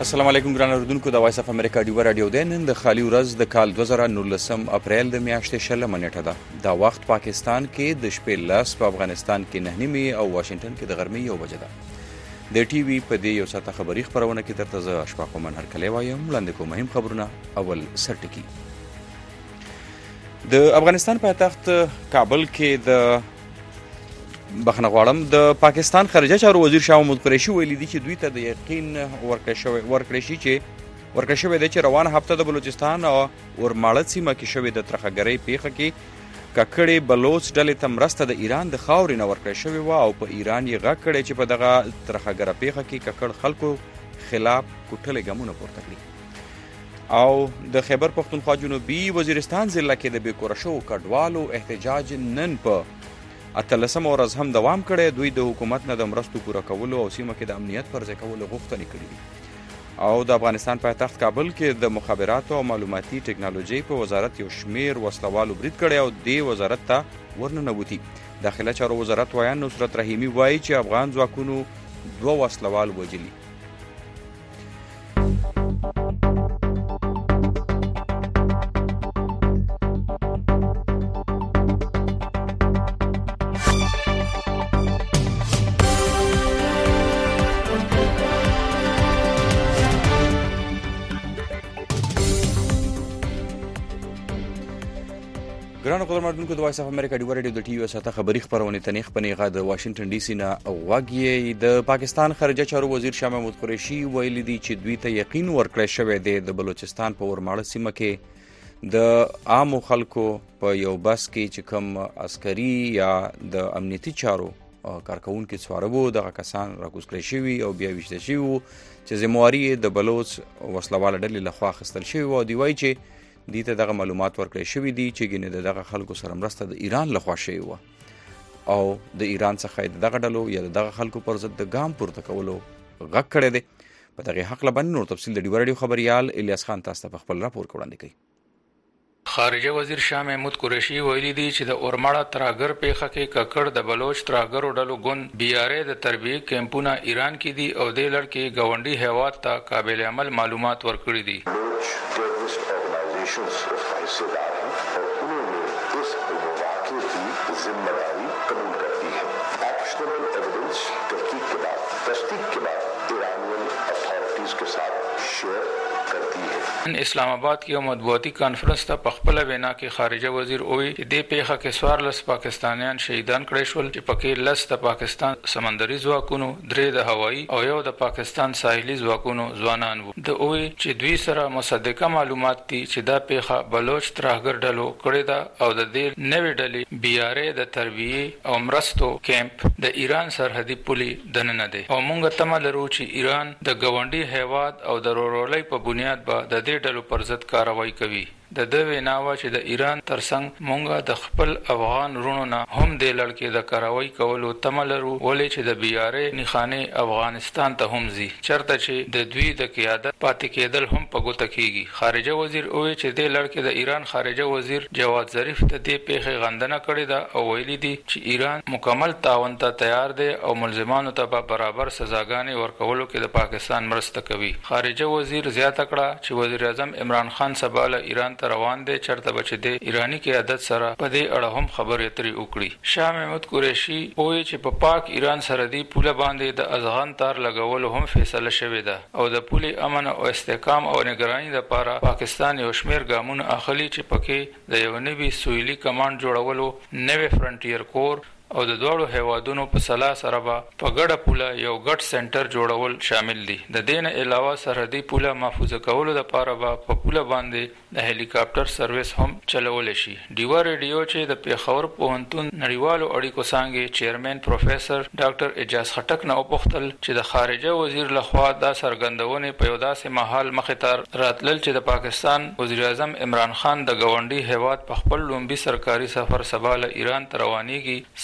السلام علیکم ګران اوردونکو د وایس اف امریکا ډیو رادیو د نن د خالي ورځ د کال 2019 اپریل د میاشتې شلمه نیټه ده. دا وخت پاکستان کې د شپې لاس په افغانستان کې 9 او واشنگټن کې د غرمې 1 بجه ده. د ټي وي په دې یو ساعته خبري خبرونه کې درته زه اشفاق منهر کلی وایم. وړاندې کوم مهم خبرونه. اول سرټکی د افغانستان پایتخت کابل کې د بخنه غواړم د پاکستان خارجه چارو وزیر شاه محمود قریشي ویلي دي چې دوی ته د یقین ورکړی شي چې روانه هفته د بلوچستان او ورماړه سیمه کې شوې د ترخګرۍ پیښه کې ککړې بلوچ ډلې ته مرسته د ایران د خاورې نه ورکړی شوې وه او په ایران یې غږ کړی چې په دغه ترخګره پیښه کې ککړ خلکو خلاف کوټلې ګامونه پورته کړي. او د خیبر پښتونخوا جنوبي وزیرستان ضلع کې د بېکوره شوو کډوالو احتجاج نن په 18 ورځ هم دوام کړی. دوی د حکومت نه د مرستو پوره کولو او سیمه کې د امنیت پر ځای کولو غوښتنې کړې دي. او د افغانستان پایتخت کابل کې د مخابراتو او معلوماتي ټکنالوژي په وزارت یو شمیر وسلوالو برید کړی او دې وزارت ته ورننوتي. داخله چارو وزارت وایي نصرت رحیمي وایي چې افغان ځواکونو 2 وسلوال وژلي. ګرانو قدرمنونکو د وایس اف امریکا ډیو رادیو د ټي وي ساته خبري خبرونه تنیخ پنیغه د واشنگټن ډي سي نه واګي د پاکستان خارجه چارو وزیر شاه محمود قریشي ویلي دي چې دوی ته یقین ورکړی شوی دی د بلوچستان په ورماړه سیمه کې د عامو خلکو په یو بس کې چې کوم عسکري یا د امنیتي چارو کارکونکو څوارو دغه کسان راکوز کړی شوي او بیا ویشته شوي چې ذمہواري د بلوچ وسلواله ډلې لخوا اخیستل شوی و. دی وایي چې دې ته دغه معلومات ورکړی شوي دي چې ګینه دغه خلکو سره مرسته د ایران لخوا شوې وه او د ایران څخه دغه ډلو یا دغه خلکو پر ضد د ګام پورته کولو غږ کړی دی. په دغه حق لبن نور تفصیل د ډیو رادیو خبريال الیاس خان تاسو ته خپل راپور وړاندې کوي. خارجه وزیر شاه محمود قریشي ویلي دي چې د اورماړه ترهګر پیښه کې ککړ د بلوچ ترهګرو ډلو ګوند بیاره د تربیه کیمپونه ایران کې دي او د لړ کې گاونډي هیواد ته قابل عمل معلومات ورکړي دي. का हिस्सेदार हैं और उन्होंने इस वाक़े की जिम्मेदारी कबूल कर दी है. एक्शनेबल एविडेंस तहकीक के बाद तस्दीक के बाद ईरानियन अथॉरिटीज के साथ शेयर करती है. اسلام آباد کې یو مطبوعاتي کانفرنس ته په خپل وینا کې خارجه وزیر وویل چې د پیښه کې 14 پاکستانیان شهیدان کړي شول چې پکې لس د پاکستان سمندري ځواکونو 3 د هوایي او یو د پاکستان ساحلي ځواکونو ځوانان وو. د وویل چې دوی سره مصدقه معلومات دي چې دا پیښه بلوچ ترهګر ډلو کړې ده او د دې نوې ډلې بیاره د تربیه او مرستو کیمپ د ایران سرحدي پولي دننه ده او موږ تمه لرو چې ایران د ګاونډي هیواد او د رورولۍ په بنیاد به د دې ډلو پر ضد کاروایی کوي. د دوی ویناوه چې د ایران ترڅنګ مونږه د خپل افغان رونو نه هم د لړ کې د کاروایی کولو تمه لرو ولې چې د بیاره نخانه افغانستان ته هم زی چرته چې د دوی د قیادت پاتې کېدل هم په ګوته کیږي. خارجه وزیر وویل چې د لړ کې د ایران خارجه وزیر جواد ظریف ته د پیښې غندنه کړې ده او ویلي دي چې ایران مکمل تعاون ته تیار دی او ملزمانو ته برابر سزاګانې ورکولو کې د پاکستان مرسته کوي. خارجه وزیر زیاته کړه چې وزیر اعظم عمران خان سباله ایران روان دي چرته بچ دي ایرانی قیادت سره په دې اړه هم خبرې اترې وکړي. شاه محمود قریشي وایي چې په پاک ایران سرحدي پوله باندې د ازغان تار لګول هم فیصله شوې ده او د پولي امن او استحکام او نگرانی لپاره پاکستان یو شمیر ګامونه اخلي چې پکې د یو نوي سویلي کمانډ جوړولو نوې فرنټیر کور او د دوړو هیوادونو په سلا سره په ګډه پوله یو ګډ سنټر جوړول شامل دي. د دین علاوه سرحدي پوله محفوظ کولو لپاره په پوله باندې د هلیکاپټر سرویس هم چلول شي. ډیو رادیو چې د پیښور پوهنتون نړیوالو اړیکو څانګې چیرمن پروفیسور ډاکټر اجاز خټک نه وپوښتل چې د خارجه وزیر لخوا دا سرګندونه په یو داسې محل مخې ته راتلل چې د پاکستان وزیر اعظم عمران خان د ګاونډي هیواد په خپل لومبي سرکاري سفر سباله ایران ته روانېږي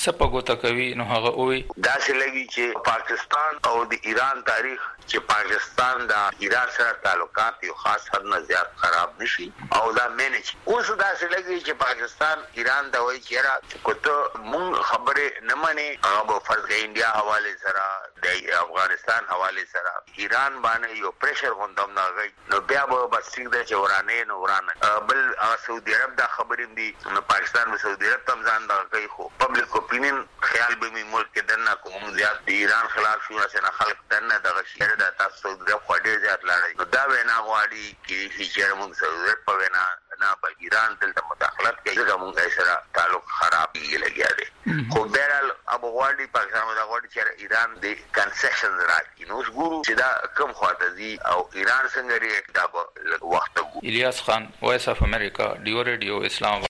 سپګوته کوي نو هغه وی دا لګي چې پاکستان او د ایران تاریخ چې پاکستان دا ایران سره تعلقات یو خاص حد نه زیات خراب نشي او دا مینج اوس دا لګي چې پاکستان ایران دا وایي چې کوته مونږ خبره نه مانی هغه فرض کې انډیا حواله سره د افغانستان حواله سره ایران باندې یو پریشر غوندم نه غي نو بیا به بس څنګه چې ورانه نو ورانه بل سعودي عرب دا خبرې دي نو پاکستان به سعودي عرب تم ځان دا کوي خو پبلک اپینین خیال به می ملک کې دنه کوم زیات د ایران خلاف شو نه خلک دنه دغه شهر د تاسو سعودي عرب خوري زیات لاړي نو دا وینا غواړي چې چې موږ سعودي عرب په وینا نه بل ایران دلته مداخلت کوي چې موږ سره تعلق خراب لګیا دي خو بهرال ابو غواړي پاکستان دا غواړي چې ایران د کنسیشنز راکړي نو ګورو چې دا کم خواته دي او ایران څنګه ریاکټ دا په وخت وګورو. الیاس خان وایس اف امریکا ډیو ریډیو اسلام.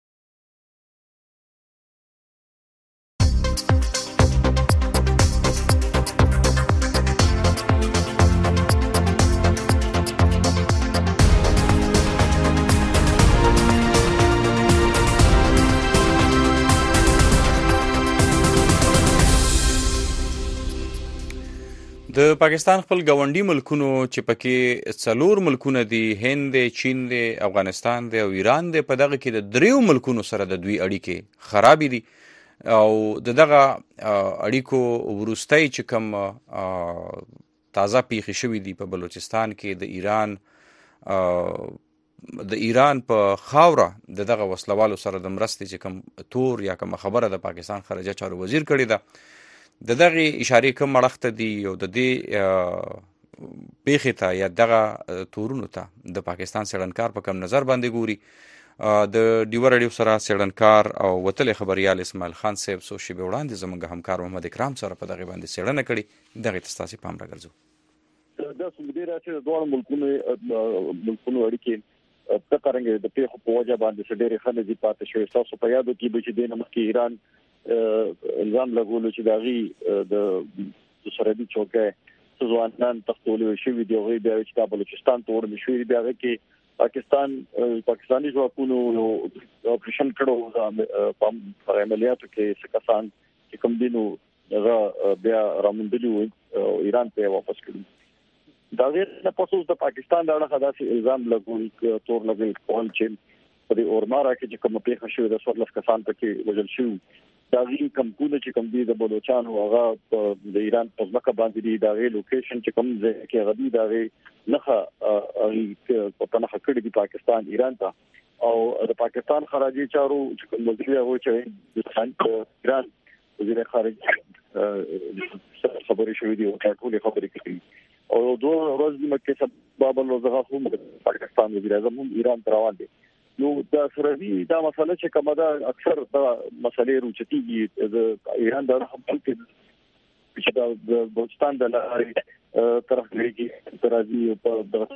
د پاکستان خپل ګاونډي ملکونو چې پکې څلور ملکونه دي هند دی چین دی افغانستان دی او ایران دی په دغه کې د دریو ملکونو سره د دوی اړیکې خرابې دي او دغه اړیکو وروستی چې کوم تازه پیښې شوي دي په بلوچستان کې د ایران په خاوره دغه وسلوالو سره د مرستې چې کوم تور یا کوم خبره د پاکستان خارجه چارو وزیر کړې ده دغه اشارې کوم مړخته دي او د دې پیښې ته یا دغه تورونو ته د پاکستان څېړنکار په کوم نظر باندې ګوري. د ډیو ریډیو سره څېړنکار او وتلې خبریال اسماعیل خان صاحب څو شېبې وړاندې زموږ همکار محمد اکرام سره په دغه باندې څېړنه کړې دغه ته ستاسې پام راګرځو. دا څنګه راځي د دوه ملکونو اړیکې په څنګه د پیښو په وجه باندې ډېرې خلک پاتې شوي تاسو په یادو کې به چې د نمکې ایران الزام لګولو چې داغي د سرحدي چوکۍ ځوانان تختولې شوی دی او بیا چې بلوچستان ته ورمې شوی دی هغه کې پاکستاني ځواکونو اپریشن کړو په عملیاتو کې سکسان چې کوم دینو هغه بیا رامندلي ایران ته واپس کړو. دا غیر نه پوسوس د پاکستان د اړه خاص الزام لګول تور لګول کول چې په اورمارا کې چې کوم پیښه شوې د 14 کسان پکې وژل شوي دا غي کمپونه چې کوم دي د بلوچستان هغه د ایران په ځمکه باندې دي دا غي لوکیشن چې کوم ځای کې غدي دا غي نخه په تنه کړي دي پاکستان ایران ته او د پاکستان خارجي چارو چې کوم وزیر هغه چې د ایران وزیر خارجه خبرې شوې دي او ټاکلې خبرې کوي او دوه ورځې مکه سبب لوزغه هم پاکستان وزیر اعظم هم ایران ته روان دي. نو دا سروي دا مسله چې کومه دا اکثر دا مسلې روچتيږي د ایران د خپل کې چې دا بلوچستان د لارې طرف لري ترازی په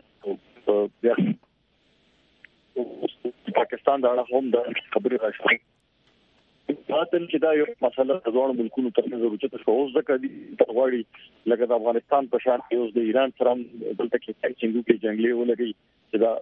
پاکستان دا هم د خبرې راځي ماتل چې دا یو مسله د ځوان ملکونو ترڅنګ روچته شو اوس د کدي تغواړي لکه د افغانستان په شان اوس د ایران سره دلته کې څنګه کې جنگلي ولګي چې دا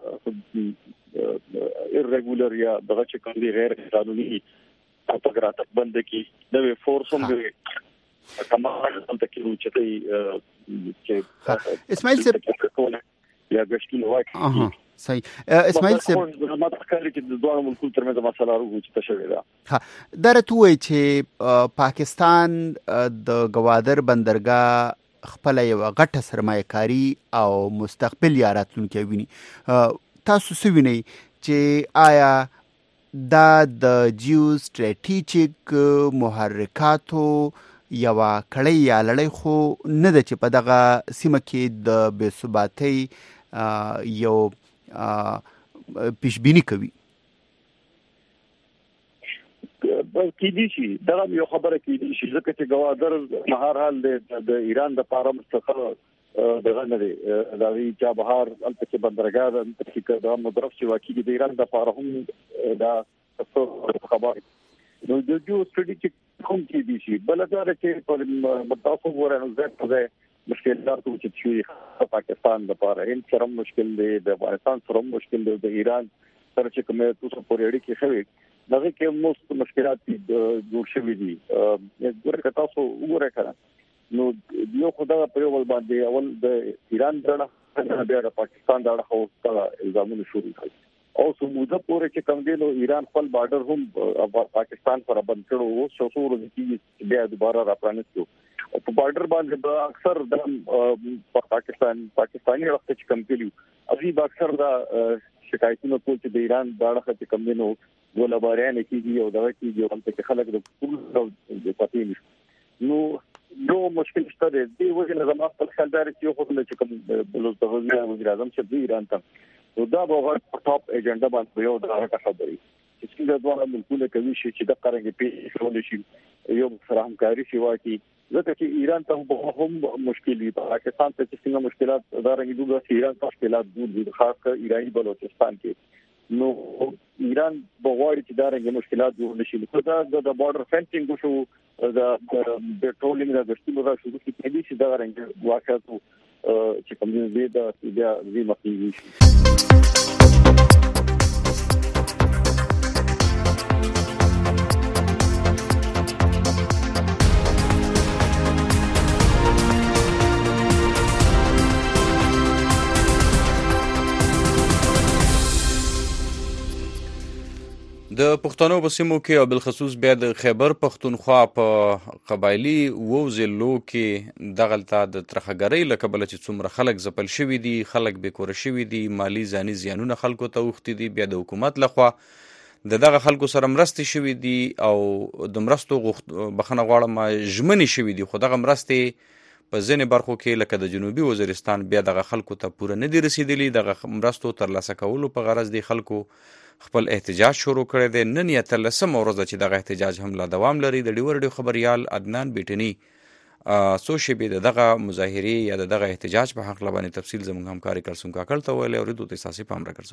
irregular یا دغه چې کوم دي غیر قانوني اپګرات بند کی نوې فورس هم دی کمال دلته کې روچته چې اسماعیل صاحب یا ګشتي واکي صحیح اسماعیل صاحب ما تخکر چې د دوه ملکونو ترمنځ مسله روچته شوې ده. ها درته وایي چې پاکستان د گوادر بندرګاه خپل یو غټه سرمایه‌کاري او مستقبل یا راتلونکي ویني تاسو څه وینئ چې آیا دا د جیو سټریټیجیک محرکاتو یو کړی یا لړۍ خو نه ده چې په دغه سیمه کې د بې ثباتۍ یو پیشبینی کوي کې دي شي دا یو خبره کې دي شي ځکه چې گوادر مهار حال د ایران د پاره مستقل دغه نه دی دا وی چې بهر البته چې بندرګاه د د مدرف چې واقعي د ایران د پاره هم دا خبره نو د جو سټریټیجیک کوم کې دي شي بلکې چې په متاسو ورانو ځای مشکلات چې شي پاکستان د پاره هند سره مشکل دی د افغانستان سره مشکل دی د ایران سره چې کومه تاسو پورې اړیکې خوي دغه کې مو مشکلات جوړ شوي دي ګوره تاسو وګورئ کړه نو یو خدای په یو ول باندې اول د ایران دغه بیا د پاکستان دغه خو الزامونه شروع کړي او سموده پورې چې کوم دی نو ایران خپل بارډر هم پاکستان پر بند کړو او شوصور دي بیا دوباره را پرانستو په بارډر باندې اکثر د پاکستاني وخت چې کوم کلیو ابي اکثر دا شکایتونه کول چې د ایران دغه خط کوم دی نو ګولباریان کیږي او دغه کیږي او هم چې خلک د ټول د پاتې نو نو مشکل شته دی وجه نه زموږ خپل خیال دار چې یو خپل چې کوم بلوچستان وزیر اعظم چې دی ایران ته نو دا به ټاپ ایجنډا باندې یو دا خبري چې څنګه دوه ملکونه کوي چې د قرنګ پیښ کول شي یو سره همکاري شي واکي ځکه چې ایران ته هم مشکل وي پاکستان ته چې څنګه مشکلات دا رنګ دوه ایران ته مشکلات دور دي خاص کر ایرانی بلوچستان کې نو ایران بغواړي چې دا رنګ مشکلات جوړ نشي نو دا د بارډر فنسینګ شو دا پټرولینګ دا ګرځېدو را شروع کیږي چې دا رنګ واقعاتو چې کوم دې دا دې مخکې شي د پښتنو په سیمو کې او بالخصوص بیا د خیبر پښتونخوا په قبایلی ووزلو کې دغلطه د ترخګرۍ لکبل چې څومره خلک زپل شوی دي خلک به کور شوی دي مالی ځاني زیانونه خلکو ته وختي دي بیا د حکومت لخوا دغه خلکو سره مرستي شوی دي او د مرستو بخنه غواړم ژمنې شوی دي خو دغه مرستې په ځینې برخو کې لکه د جنوبي وزیرستان بیا دغه خلکو ته پوره نه دي رسیدلی دغه مرستو ترلاسه کولو په غرض دي خلکو خپل احتجاج شروع کړی دی نن یا تلسم ورځ چې دغه احتجاج هم لا دوام لري د ډیور خبريال عدنان بیٹنی سو شبې دغه مظاهره یا دغه احتجاج په حق لبانې تفصیل زموږ همکاري کړسم کاکل ته ویل او ردو ته اساسي پام را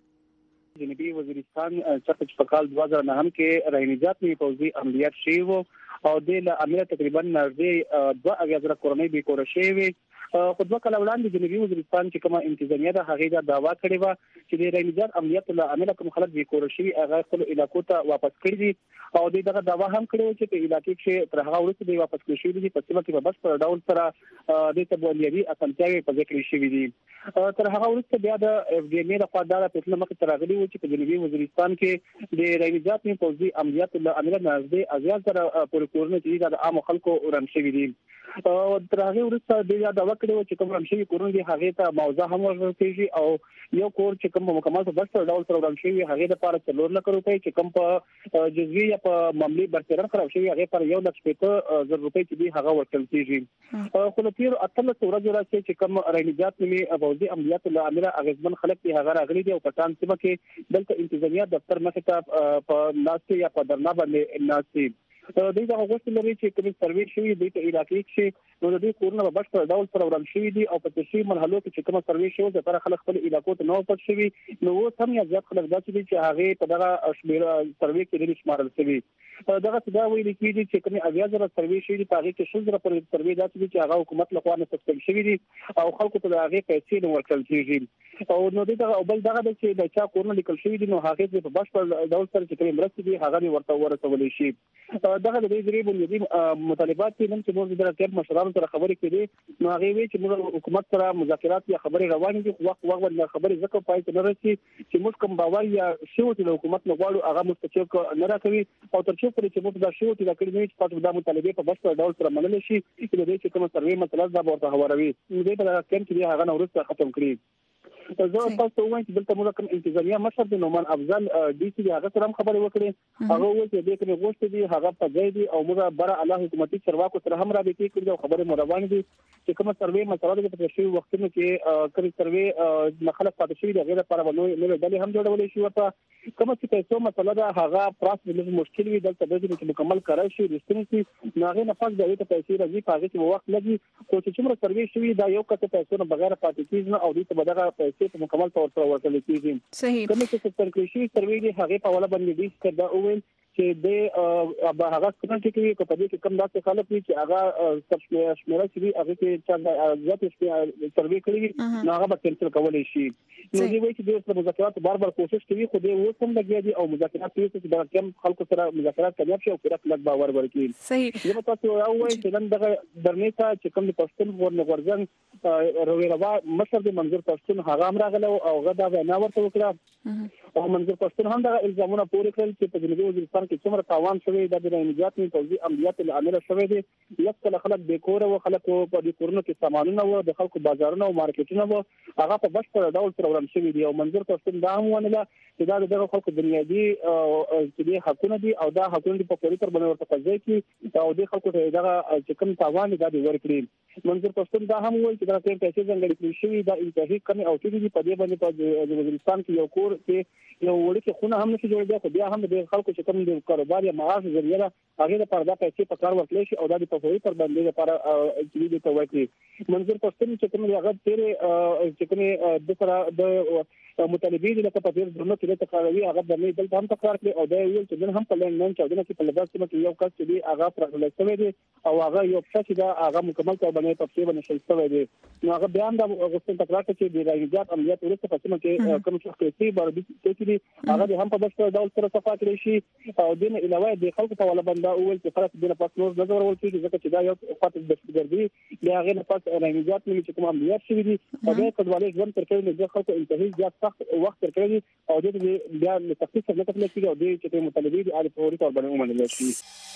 کړسو جنوبي وزیرستان چې په کال 2009 کې رهنیجات می فوزي عملیات شوی او د امیر تقریبا نږدې 2000 کورنۍ به کور شوی خو دوه کال وړاندې جنوبي وزیرستان چې کومه انتظامیه د هغې دا دعوا کړې و چې د رهنیجات عملیات له امله کوم خلک به کور شوی هغه خپل علاقو ته واپس کړي دي او دغه دعوا هم کړې و چې په علاقې کې تر هغه وروسته به واپس کړي شي دي په سیمه کې بس پر ډول سره د تبولیوي اسانتیاوي په ذکر شوی دي تر هغه وروسته بیا د اف ډي ام له خوا دا په مخ ته راغلي و چې په جنوبي وزیرستان کې د رهنیجات می فوزي عملیات له امله نږدې ازیات سره پورې کورونه چې د عام خلکو ورن شوی دي او تر هغه وروسته د دا وکړو چې کوم رمشي کورونه دي هغه ته موضوع هم ورکړي او یو کور چې کوم مکمل په بس ډول سره رمشي هغه د لپاره 4 لک روپۍ چې کوم په جزوی یا په معاملې برترن خراب شوی هغه پر 1,50,000 روپۍ چې دی هغه ورکړل کیږي خو له تیر اتل سورج راځي چې کوم رهنیجات می ابوزي عملیات له امره اغزمن خلک دی هغه راغلي دي او په تان سیمه کې دلته انتظامیه دفتر مخه ته په ناسي یا په درنا باندې ناسي دغه غوښتل لري چې کوم سروي شوی دی په علاقې کې نو د دې کورونه په بشپړ ډول سره ورن شوی دي او په تشریح مرحلو کې چې کوم سروي شوی د پر خلک خپل علاقو ته نو پټ شوی نو سم یا زیات خلک داسې دي چې هغه په دغه شمیر سروي کې لري شمارل شوی دغه څه ویل کېږي چې کوم اویازره سروي شوی دی په هغه کې شل زره پر سروي داسې دي چې هغه حکومت لخوا نه تفصیل شوی دي او خلکو ته هغه پیسې نو ورکړل کېږي او نو دغه او بل دغه چې د چا کورونه لیکل شوی دي نو هغه په بشپړ ډول سره چې کوم مرستې دي هغه ورته ورسول شي دغه د دې بنیادی مطالبات کې نن چې موږ د راتګ مشرانو سره خبرې کړې نو هغه وی چې موږ حکومت سره مذاکرات یا خبرې روانې دي وخت نه خبرې ځکه پای ته نه رسي چې موږ کوم باور یا شو چې د حکومت نه غواړو هغه مستقیق نه راکوي او تر څو چې موږ دا شو چې دا کړی نه چې تاسو د مطالبه په بشپړ ډول سره منل شي چې د دې چې کوم سروي مسله دا ورته هواروي دې په کم کې هغه نو ورسره ختم کړی زه تاسو وایم چې دلته موږ کوم انتظامیه مشر د نومان افضل ډي سي هغه سره خبرې وکړې هغه وایي چې دې کې غوښتي دي هغه په ځای دي او موږ بر الله حکومتي چرواکو سره هم رابطې کړې او خبرې مو روانې دي چې کوم سروي مسله د تشریح وختونو کې کړي سروي مخالف پاتې شوی د غیر لپاره نو ډلې هم جوړولې شي ورته کوم چې پیسو مسله ده هغه پراس د مشکل وي دلته د دې مکمل کارای شي رښتینی شي نو هغه نه پاک د دې پیسې راځي په هغه کې وخت لګي خو چې څومره سروي شوی دا یو کته پیسو نه بغیر پاتې کیږي او دې په دغه پیسې په مکمل تور سره ورکړل کیږي صحیح کوم چې څنګه شي سروي دی هغه په ولا باندې دې کړه او چې د هغه څنګه کې په دې کې کم داسې خلک دي چې هغه شمیره چې هغه کې چې ځات سروې کړی نو هغه به کینسل کولای شي. نو دوی وایي چې د مذاکرات بار کوشش کوي خو دوی اوس هم لګیا دي او مذاکرات کوي چې د کم خلکو سره مذاکرات کامیاب شي او پوره کلک باور ورکړي. صحیح. زه تاسو راوړم چې نن دغه درنې ته چې کوم د پښتون ورغورځنګ رويروا مشر د منظور پښتون هغه هم راغله او هغه دا وینا ورته وکړه او منظور پښتون هم دا الزامونه پورې کړل چې په جنوبي وزیرستان کې څومره تاوان شوی د نجات نه توزیع عملیات العامله شوی دي. لکه خلک بیکور او خلک په دې کورونو کې سامانونه او د خلکو بازارونه او مارکیټونه وو هغه په بشپړ ډول پروګرام شوی دی او منظور پښتون دا هم ونه چې دا دغه خلکو بنیادی چې دي حقونه دي او دا حقونه په پوری تر باندې ورته قضیه کې او د خلکو ته دغه چې کوم تاوان دا ورکړي. منظور پښتون دا هم وایي چې دا ټیم پیسې ځنګړي کړی شوی دا انتهایی کمی او چې دي په دې باندې په وزیرستان کې یو کور کې یو وړي خونه هم نشي جوړېدای خو بیا هم د خلکو چې کوم د کاروبار یا معاش ذریعہ هغه لپاره دا پیسې په کار ورکړي شي او دا د پوری تر باندې لپاره چې دې ته ورکړي. منظور پښتون چې کوم هغه تیرې چې کوم د سره د مطالبه لکه په دې ډول کې ته کاروي هغه د نه دلته هم تکرار کړي او دا یو چې نن هم په لندن کې د په لباس کې یو کس چې دی هغه پرګل شوی دی او هغه یو څه دا هغه مکمل تور باندې په څه باندې شل شوی دی. نو هغه بیان دا غوښتنه تکرار کړي چې د راجات عملیات ورته په څه کې کوم څه کوي باندې چې دی هغه هم په بشپړ ډول سره صفه کړی شي او دین علاوه د خلکو ته ولا بنده اول چې فرق دینه پاس نور نظر ورول کیږي ځکه چې دا یو خاطر د ګرځي بیا هغه نه پاس راجات نه چې کوم عملیات شوی دی او د کډوالۍ ژوند تر کې د خلکو انتهایی زیات سخت وخت تر او دې بیا له تخصیص نه کتل کېږي او دې چې مطالبه دي اړ په اړه تور باندې ومنل شي.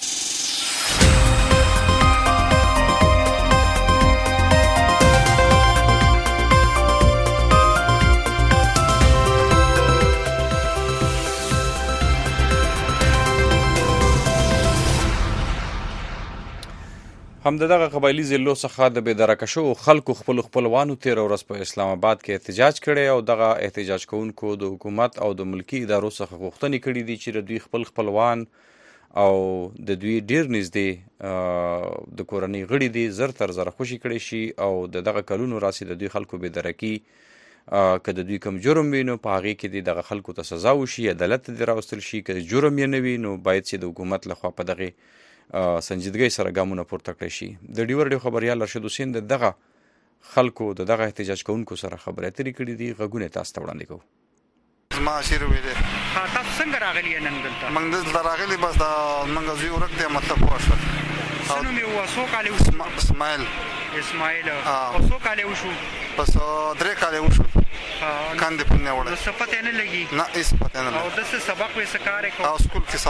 هم دغه قبایلی ضلعو څخه د بېدرکه شوو خلکو خپلوانو تېره ورځ په اسلام آباد کې احتجاج کړی او دغه احتجاج کوونکو د حکومت او د ملکي ادارو څخه غوښتنې کړي دي چې د دوی خپلوان او د دوی ډیر نږدې د کورنۍ غړي دي زر تر زره خوشي کړي شي او دغه کلونو راسي د دوی خلکو بېدرکي که د دوی کوم جرم وي نو په هغې کې دې دغه خلکو ته سزا وشي عدالت دې راوستل شي که جرم یې نه وي نو باید چې د حکومت لخوا په دغې سنجیدګۍ سره ګامونه پورته کړی شي. د ډیور ډیو خبریال رشید حسین دغه خلکو دغه احتجاج کوونکو سره خبرې اترې کړي دي غږونه تاسو ته وړاندې کوو. ما شیر ویلې تاسو څنګه راغلی نن دلته؟ موږ دلته راغلی بس دا موږ زوی ورک دی مطلب واشه څنګه مې واسو کاله اسماعیل او څو کاله وشو بس 3 کاله وشو کاندې پنه وړه نو صفته نه لګي نه اس پته نه او د څه سبق وې سکارې کو او سکول کې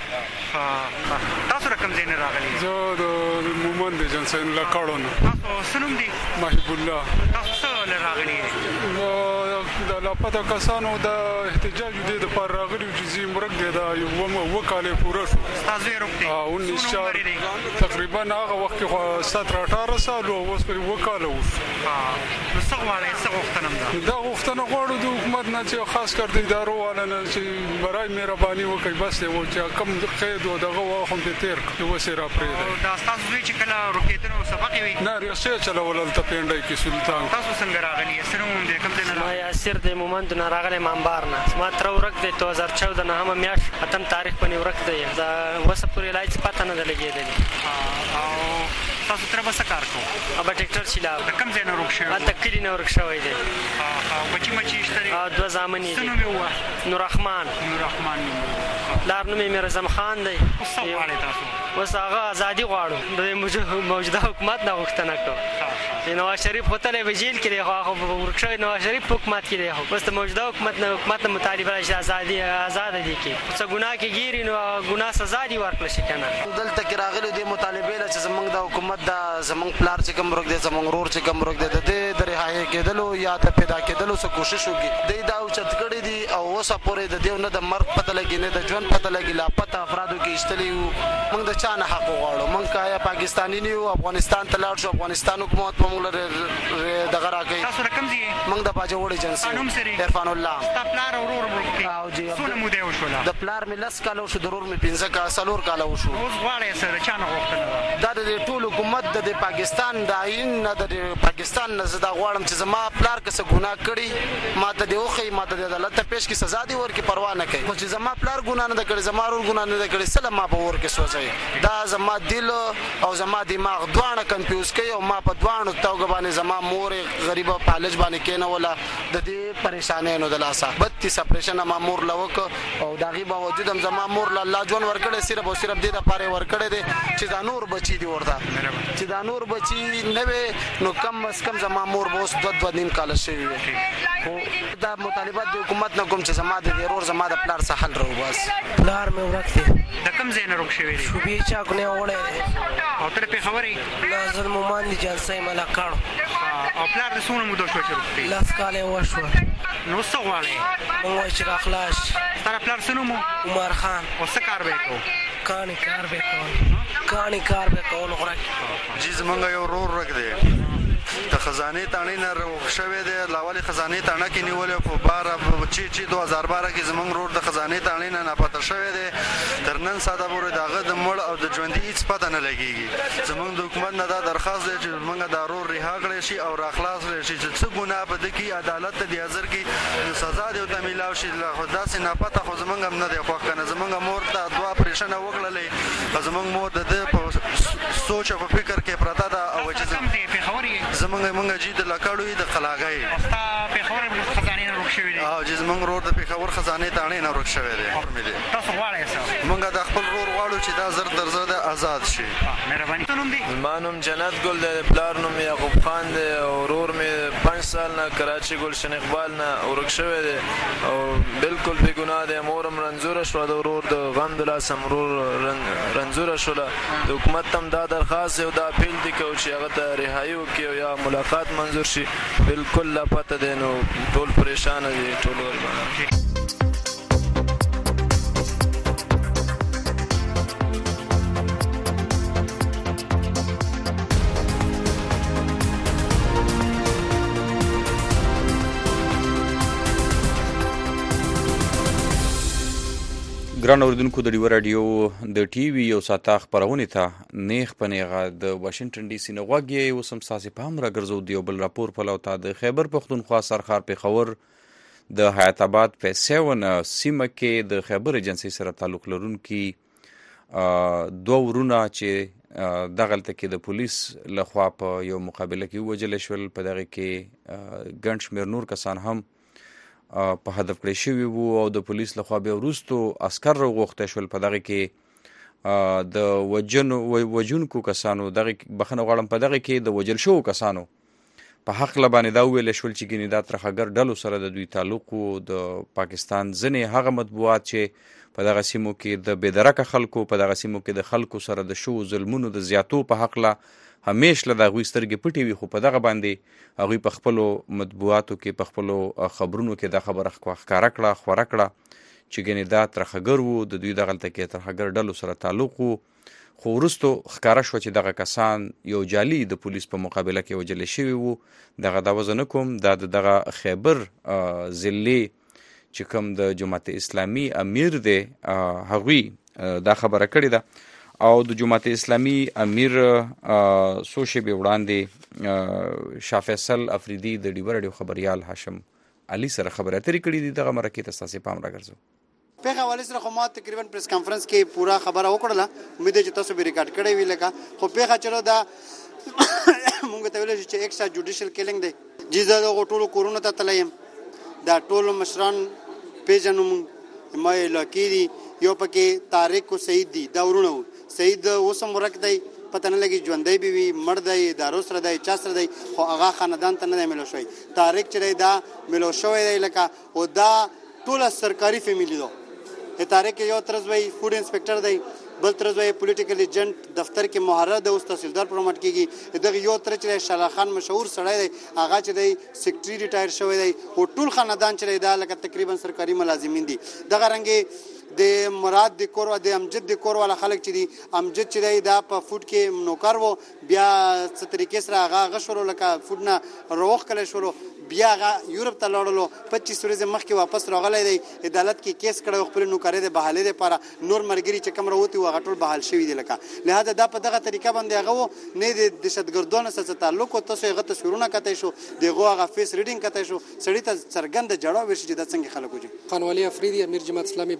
سبق تاسو رقم زین راغلی زه د مومند جنسن لا کاړو تاسو سنوم دي محب الله تاسو راغلی د لا پته کسانو د احتجاج د پر راغلی چې زی مرګ دی دا یو وکاله پوره شو تاسو یې روکته او 19 تقریبا هغه وخت کې 17-18 سال او اوس په وکاله وشو. نو څه غواړئ څه غوښتنه دا غوښتنه غواړو د حکومت نه چې خاص کر د ادارو والا نه چې برای مهرباني وکړي بس یو چې کم قید او دغه واخم په تیر کې وسه را پرې دا تاسو چې کله روکېدنه سبق وي نه ریاست چلول ته پینډای کې سلطان تاسو څنګه راغلی سره مونږ د کوم ځای نه ما یاسر د مومند نه راغلی منبر نه ما تر ورک د 2014 نه هم میاش اتم تاریخ باندې ورک دی دا وسه پورې لایټ پته نه لګېدلی او تاسو تر بس کار کو ابا ټریکټر شیلا د کوم ځای نه روک شوی د کلی نه ورک شوی دی بچی مچی اشتري دو زامنې دي نو مې نور رحمان لار نوم یې مرزم خان دی څه غواړئ تاسو وس هغه ازادي غواړو د موجوده حکومت نه غوښتنه کوو نواز شریف هوتل به جیل کې دی هغه ورکشوی نواز شریف حکومت کې دی بس د موجوده حکومت نه مطالبه شي آزاد دي کې څه ګناه کې ګیری نو ګناه سزا دی ورکړل شي کنه دلته کې راغلي دي مطالبه لچ زمنګ د حکومت د زمنګ پلار چې کوم ورک دي زمنګ رور چې کوم ورک دي د دې رهایی کېدلو یا د پیدا کېدلو څه کوشش وکړي د دا او چت کړي دي او اوسه پورې د دیو نه د مرګ پته لګي نه د ژوند پته لګي لا پته افرادو کې ویشتلی یو موږ د چا نه حق وغواړو موږ که یا پاکستاني نه یو افغانستان ته لاړ شو افغانستان حکومت به موږ دغه راکوي تاسو کوم ځای موږ د باجوړ ایجنسي عرفان الله ستا پلار او ورور مړ څونه موده وشوله د پلار مې 10 کاله وشو د ورور مې 4 کاله وشو اوس غواړې سره چا نه غوښتنه دا د ټول حکومت د پاکستان د آئین نه د پاکستان نه زه دا غواړم چې زما پلار که څه ګناه کړي ما ته دې وښیي ما ته د عدالت ته پیش کړي سزا دې ورکړي پروا نه کوي خو چې زما پلار ګناه نه ده کړې زما ورور ګناه نه ده کړې څه له ما په ورکې سوځوي دا زما دل او زما دماغ دواړه کنفیوز کوي او ما په دواړو توګه باندې زما مور غریبه پالج باندې کېنوله د دې پریشانیانو د لاسه 32 اپریشن ما مور له وکړ او د هغې باوجود هم زما مور له الله ژوند ورکړی صرف او صرف دې دپاره یې ورکړی دی چې دا نور بچي دي ورته چې دا نور بچي نه وي نو کم از کم زما مور به اوس 2 نیم کاله شوي وي خو دا مطالبات د حکومت نه کوم چې زما د ورور زما د پلار څه حل راو بس پلار مې ورک دی د کوم ځای نه روک شوی دی شوبې چاک نه وړی دی او ته پېښور یې نازل مومان دي جلسه یې مله کړ او پلار د څومره موده شوه چې روک دی 10 کاله یې وشوه نو څه غواړې موږ وایو چې راخلاص ستا پلار څه نوم و عمر خان او څه کار به یې کوو کاڼي کار به یې کول غوره جی زمونږ یو ورور رک دی د خزانې تاڼې نه روغ شوی دی لاولې خزانې تاڼه کې نیولې په 2012 کې زمونږ ورور د خزانې تاڼې نه ناپته شوی دی تر نن ساعته پورې د هغه د مړ او د ژوندي هېڅ پته نه لګېږي زمونږ د حکومت نه دا درخواست دی چې زمونږ دا ورور رها کړی شي او راخلاص کړی شي چې څه ګناه به ده کړي عدالت ته دې حاضر کړي سزا دې ورته میلاو شي خو داسې ناپته خو زمونږ هم نه دی خوښ که نه زمونږ مور ته 2 اپریشنه وکړلې او زمونږ مور د ده په سوچ او په فکر کې پرته ده او چې زمونږ جي د لکړو د قلاګۍ ستا پېښور خزانې نه روک شوی دی او چې زمونږ ورور د پېښور خزانې تاڼې نه روک شوی دی تاسو غواړئ څه مونږ د خپل ورور غواړو چې دا زر در زر آزاد شي مهرباني څه نوم دی زما نوم جنت ګل دی پلار نوم یعقوب خان دی او ورور مې 5 سال نه کراچي ګلشن اقبال نه ورک شوی دی او بالکل بې ګناه دی مور هم رنځوره شوه د ورور د غم د لاسه ورور رنځوره شوله د حکومت ته هم دا درخواست دی او دا اپیل دی کوو چې هغه ته رهایي وکړي او یا ملاقات منظور شي بالکل لا پته دی نو ټول پریشانه دي ټول ګران اوریدونکو د ډیو رادیو د ټي وي یو ساته خبرونه ته نیغ پنیغه د واشنگټن ډي سي نه غوږی اوسم ساسي په هم راګرځو دیو بل راپور په لوتا د خیبر پختونخوا سرخار پېښور د حیات آباد په 7 سیمه کې د خیبر ایجنسی سره تعلق لرونکي 2 ورونه چې دغلته کې د پولیس لخوا په یو مقابله کې وجل شول په دغه کې ګڼ شمېر نور کسان هم په هدف کړی شوي وو او د پولیس لخوا بیا وروستو عسکر راوغوښتی شول په دغه کې د وژونکو کسانو دغه بخښنه غواړم په دغه کې د وژل شوو کسانو په حقله باندې دا وویلی شول چې ګینې دا ترخګر ډلو سره د دوی تعلق و د پاکستان ځینې هغه مطبوعات چې په دغه سیمو کې د بېدرکه خلکو په دغه سیمو کې د خلکو سره د شوو ظلمونو د زیاتو په حقله همیش له د هغوی سترګې پټې وي خو په دغه باندې هغوی په خپلو مطبوعاتو کې په خپلو خبرونو کې دا خبره ښکاره کړه خوره کړه چې ګنې دا ترخګر وو د دوی دغلته کې ترخګر ډلو سره تعلق وو خو وروستو ښکاره شوه چې دغه کسان یو جالي د پولیس په مقابله کې وژلی شوي وو دغه دعوه زه نه کوم دا د دغه خیبر ضلعې چې کوم د جماعت اسلامي امیر دی هغوی دا خبره کړې ده او د جماعت اسلامي امیر څو شېبې وړاندې شاه فیصل افریدي د ډیوه راډیو خبریال هاشم علي سره خبرې اترې کړې دي دغه مرکې ته ستاسې پام راګرځو پیغه حواله سره خو ما تقریبا پریس کانفرنس کې پورا خبره وکړله امید چې تاسو به ریکارډ کړی وی لکه خو پیغه چلو دا مونږ ته ویل چې ایکسټرا جوډیشل کیلینګ دی جزا د ټولو کورونه ته تلایم دا ټول مشران پیژنو ما لکې دي یو پکې طارق او سعید دي دا ورونه سعید اوسم ورک دی پته نه لګي ژوندۍ به وي مړ دی دارو سره دی چا سره دی خو هغه خاندان ته نه ملو شوی طارق چې دا ملو شوی دی لکه او دا ټول سرکاري فیملی دو طارق یو ترز وی فوډ انسپکټر دی بل ترز وی پولیټیکل ایجنټ دفتر کې محرر دی اوس تحصیلدار پروموټ کیږي دغه یو تر چې شالا خان مشهور سړی دی هغه چې دی سیکریټری ریټایر شوی دی او ټول خاندان چې دا لکه تقریبا سرکاري ملازمین دي دغه رنګ د مراد د کور د امجد د کور والا خلک چې دي امجد چې دی دا په فوډ کې نوکر وو بیا څه طریقې سره هغه غشورو لکه فوډ نه روغ کله شروع بیا هغه یورپ ته لاړلو 25 ورځې مخکې واپس راغلی دی عدالت کې کیس کړی خپل نوکرۍ د بحالۍ لپاره نور ملګري چې کوم راوتي هغه ټول بحال شوي دي لکه لهدا دا په دغه طریقه باندې هغه وو نه د دهشتګردانو سره تعلق او تاسو هغه تصویرونه کتای شو دغه هغه فیس ریډینګ کتای شو سړی ته څرګند جړاو ورشي چې د څنګه خلکو دي خانوالی افریدی امیر جماعت اسلامی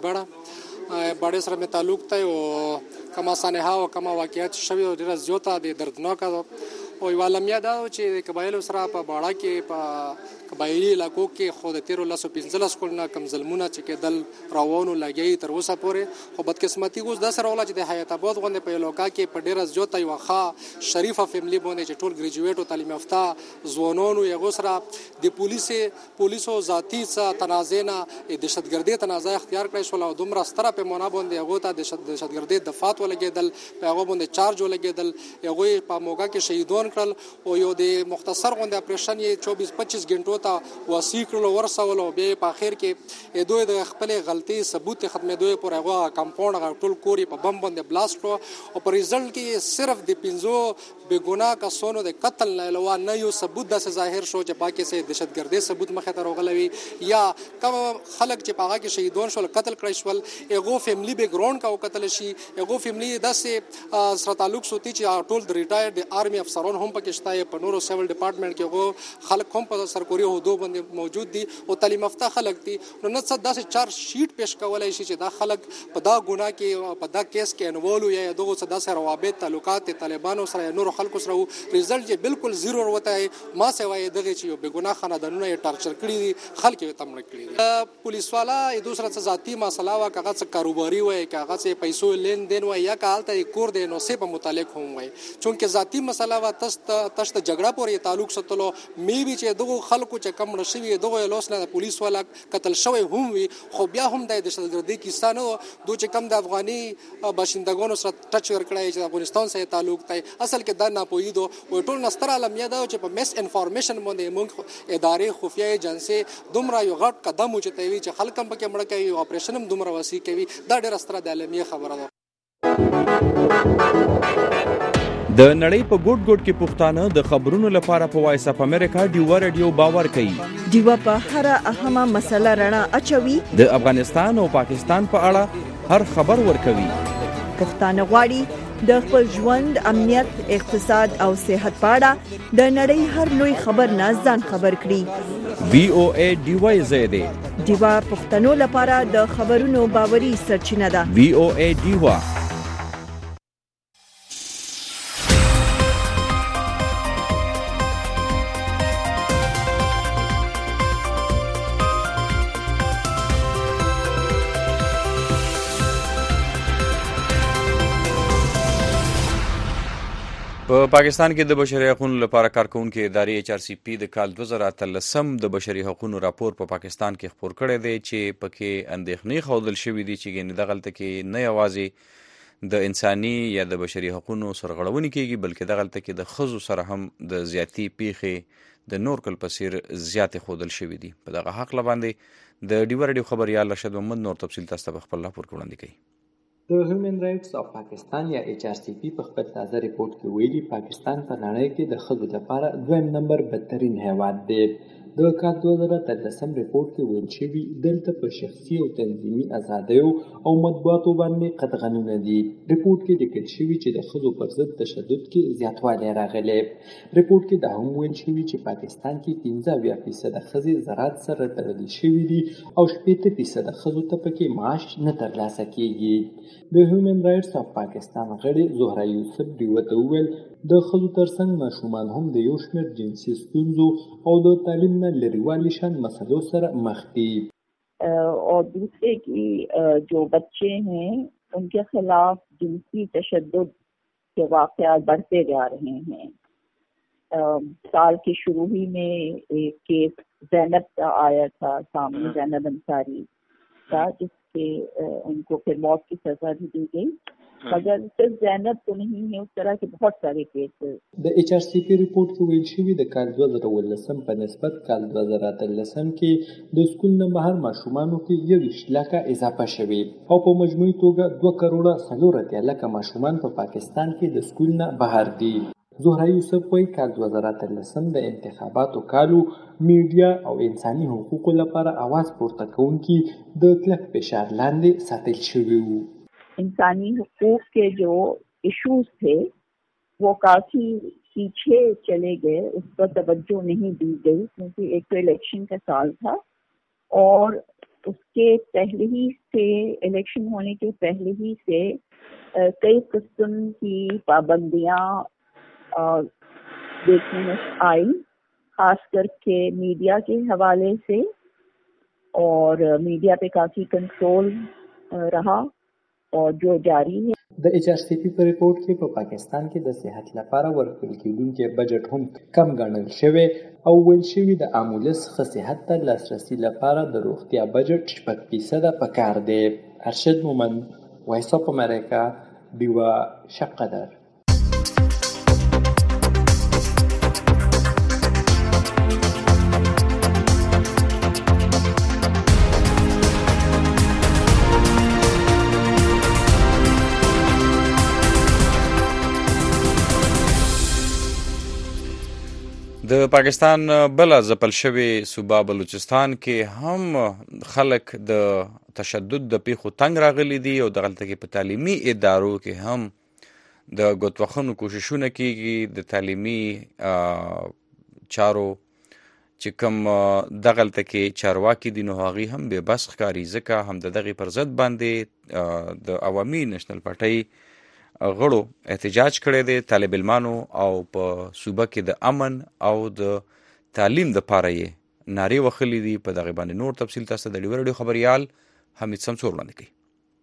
باړه سره مې تعلق ته او کما سانحه او کما واقعیت شوی او ډیره زیاته د دردناک او یو عالمیا دا چې قبایل سره په باړه کې په قبایلی علاقو کې خو د 1315 کلونه کم ظلمونه چې کېدل راوونو لګي تر اوسه پورې خو بدقسمتي اوس د سره ولا چې د حیات آباد غونډه په علاقہ کې په ډیره زیاته یو ښه شریفه فیملی باندې چې ټول ګریجویټ او تعلیم یافته ځوانانو یو سره د پولیسو ذاتی څخه تنازع نه دهشتګردي تنازع اختیار کړی شو او دومره ستره پیمانه باندې هغه ته دهشتګردي دفعات ولګېدل په هغه باندې چارج ولګېدل هغه په موګه کې شهیدان کړل او یو د مختصر غونډه اپریشن یې 24-25 غنټو ته واسي کړل ورسول او به په اخر کې دوی د خپل غلطي ثبوت ختمې دوی پر هغه کمپاوند ټول کوري په بم باندې بلاست کړو او په ریزلټ کې صرف د 15 بے ګناه کسانو د قتل نه علاوه نه یو ثبوت د ظاهر شو چې باقي سه دهشتګردي ثبوت مخه ته راغلوي یا کوم خلک چې پاغه کې شهیدان شول قتل کړی شول هغه فیملی بیک ګراوند کا قتل شي هغه فیملی داسې سره تعلق سوتي چې ټول د ریټایر د آرمي افسران هم پکې شته په نورو سیول ډپارټمنټ کې هغه خلک هم په سرکوري هدو باندې موجود دي او تعلیم یافته خلک دي نو نه څه داسې چار شیټ پیش کولای شي چې دا خلک په دا ګناه کې په دا کیس کې انوالو یا دغه څه داسې روابط تعلقات طالبانو سره نور خلکو سره ریزلټ چې بالکل زیرو وروته ما سوای دغه چې یو بګناه خاندانونه یې ټارچر کړی دي خلک یې تمړ کړی دي پولیس والا یې دوسره څه ذاتی مسله وا کاغه څه کاروباري وای کاغه څه پیسو لین دین وای یا کالته کور دی نو سه په متعلق هم وای چونکه ذاتی مسله وا تشت جګړه پورې تعلق ساتلو می وی چې دغه خلکو چې کم نشوي دغه لوس نه پولیس والا قتل شوی هم وي خو بیا هم د دهشتګردي کیسه نه دوی چې کم د افغاني باشندگانو سره ټچ ورکړای چې افغانستان سره تعلق دی اصل کې دا ناپوهي دو ټول نستر عالمیه دا چې په مس انفارمیشن باندې موږ ادارې خفیه ایجنسی دومره یو غټ قدم اوچتوي چې خلک هم پکې مړ کوي اپریشن هم دومره وسیع کوي دا ډېر ستره د عالمیه خبره ده د نړۍ په ګوټ ګوټ کې پښتانه د خبرونو لپاره په وایس اپ امریکا ډیوا رادیو باور کوي ډیوا په هر اهمه مسله رڼا اچوي د افغانستان او پاکستان په اړه هر خبر ورکوي پښتانه غواړي د خپل ژوند امنیت اقتصاد او صحت په اړه د نړۍ هر لوی خبر نه ځان خبر کړي VOA ډیوا زیاده ډیوا پښتنو لپاره د خبرونو باوري سرچینه ده VOA ډیوا په پاکستان کې د بشري حقوقو لپاره کارکونکو ادارې HRCP د کال 2013 د بشري حقوقو راپور په پاکستان کې خپور کړی دی چې پکې اندېښنې ښودل شوې دي چې ګینه دغلته کې نه یوازې د انساني یا د بشري حقوقو سرغړونې کېږي بلکې دغلته کې د ښځو سره هم د زیاتی پیښې د نور کل پسیر زیاتې ښودل شوې دي په دغه حق باندې د ډیوا رادیو خبريال رشد محمد نور تفصیل تاسو په خپل راپور کې وړاندې کوي د هیومن رائټس اف پاکستان یا HRCP په خپل تازه ریپورت کې ویلي پاکستان په نړۍ کې د ښځو لپاره دویم نمبر بدترین هیواد دی د کال 2013 ریپورت کې ویل شوي دلته په شخصي او تنظیمي ازادیو او مطبوعاتو باندې قطغنونه دي ریپورت کې لیکل شوي چې د ښځو پر ضد تشدد کې زیاتوالی راغلی ریپورت کې دا هم ویل شوي چې پاکستان کې 15% ښځې زراعت سره تړلې شوي دي او 8% ښځو ته پکې معاش نه ترلاسه کیږي د هیومن رائټس اف پاکستان غړي زهرا یوسف ډیوا ته وویل د ښځو ترڅنګ ماشومان هم د یو شمېر جنسي ستونزو او د تعلیم نه لرېوالي شان مسلو سره مخ دي اور دوسرے کی جو بچے ہیں ان کے خلاف جنسی تشدد کے واقعات بڑھتے جا رہے ہیں سال کے شروع ہی میں ایک کیس زینب کا آیا تھا سامنے زینب انصاری کا جس کے ان کو پھر موت کی سزا بھی دی گئی मगर सिर्फ जैनब तो नहीं है, उस तरह के बहुत सारे केसेस. د HRCP रिपोर्ट کې ویل شوي د کال 2019 په نسبت کال 2013 کې د سکول نه بهر ماشومانو کې 21 اضافه شوي او په مجموعي توګه 2.4 ماشومان په پاکستان کې د سکول نه بهر دي. زهره یوسف وایي کال 2013 د انتخاباتو کالو میډیا او انساني حقوقو لپاره आवाज پورته کوونکي د کلک فشار لاندې ساتل شوي وو. इंसानी हुकूक के जो इश्यूज थे वो काफ़ी पीछे चले गए, उस पर तवज्जो नहीं दी गई क्योंकि एक तो इलेक्शन का साल था और उसके पहले ही से इलेक्शन होने के पहले ही से कई किस्म की पाबंदियां देखने में आई, खास करके मीडिया के हवाले से, और मीडिया पे काफ़ी कंट्रोल रहा और जो जारी है. د HRCP په ریپورت کې په پاکستان کې د صحت لپاره ورکړل کېدونکي بجټ هم کم ګڼل شوی او ویل شوي د عامولس ښه صحت ته لاسرسي لپاره د روغتیا بجټ 6% پکار دی. ارشد مومن، وایس اف امریکا، بیوا شقدر. د پاکستان بل ځپل شوی صوبه بلوچستان کې هم خلک د تشدد د پیښو تنګ راغلي دي او دغلته کې په تعلیمي ادارو کې هم د ګوتوخنو کوششونه کیږي. د تعلیمي چارو چې کوم دغلته کې چارواکي دي نو هغوی هم بې بس ښکاري، ځکه هم د دغې پر ضد باندې د عوامي نشنل پارټۍ غړو احتجاج کړی دی. طالب علمانو او په صوبه کې د امن او د تعلیم د پاره یې نارې وهلې دي. په دغې باندې نور تفصیل تاسو ته د ډیور رادیو خبریال حمید سمسور وړاندې کوي.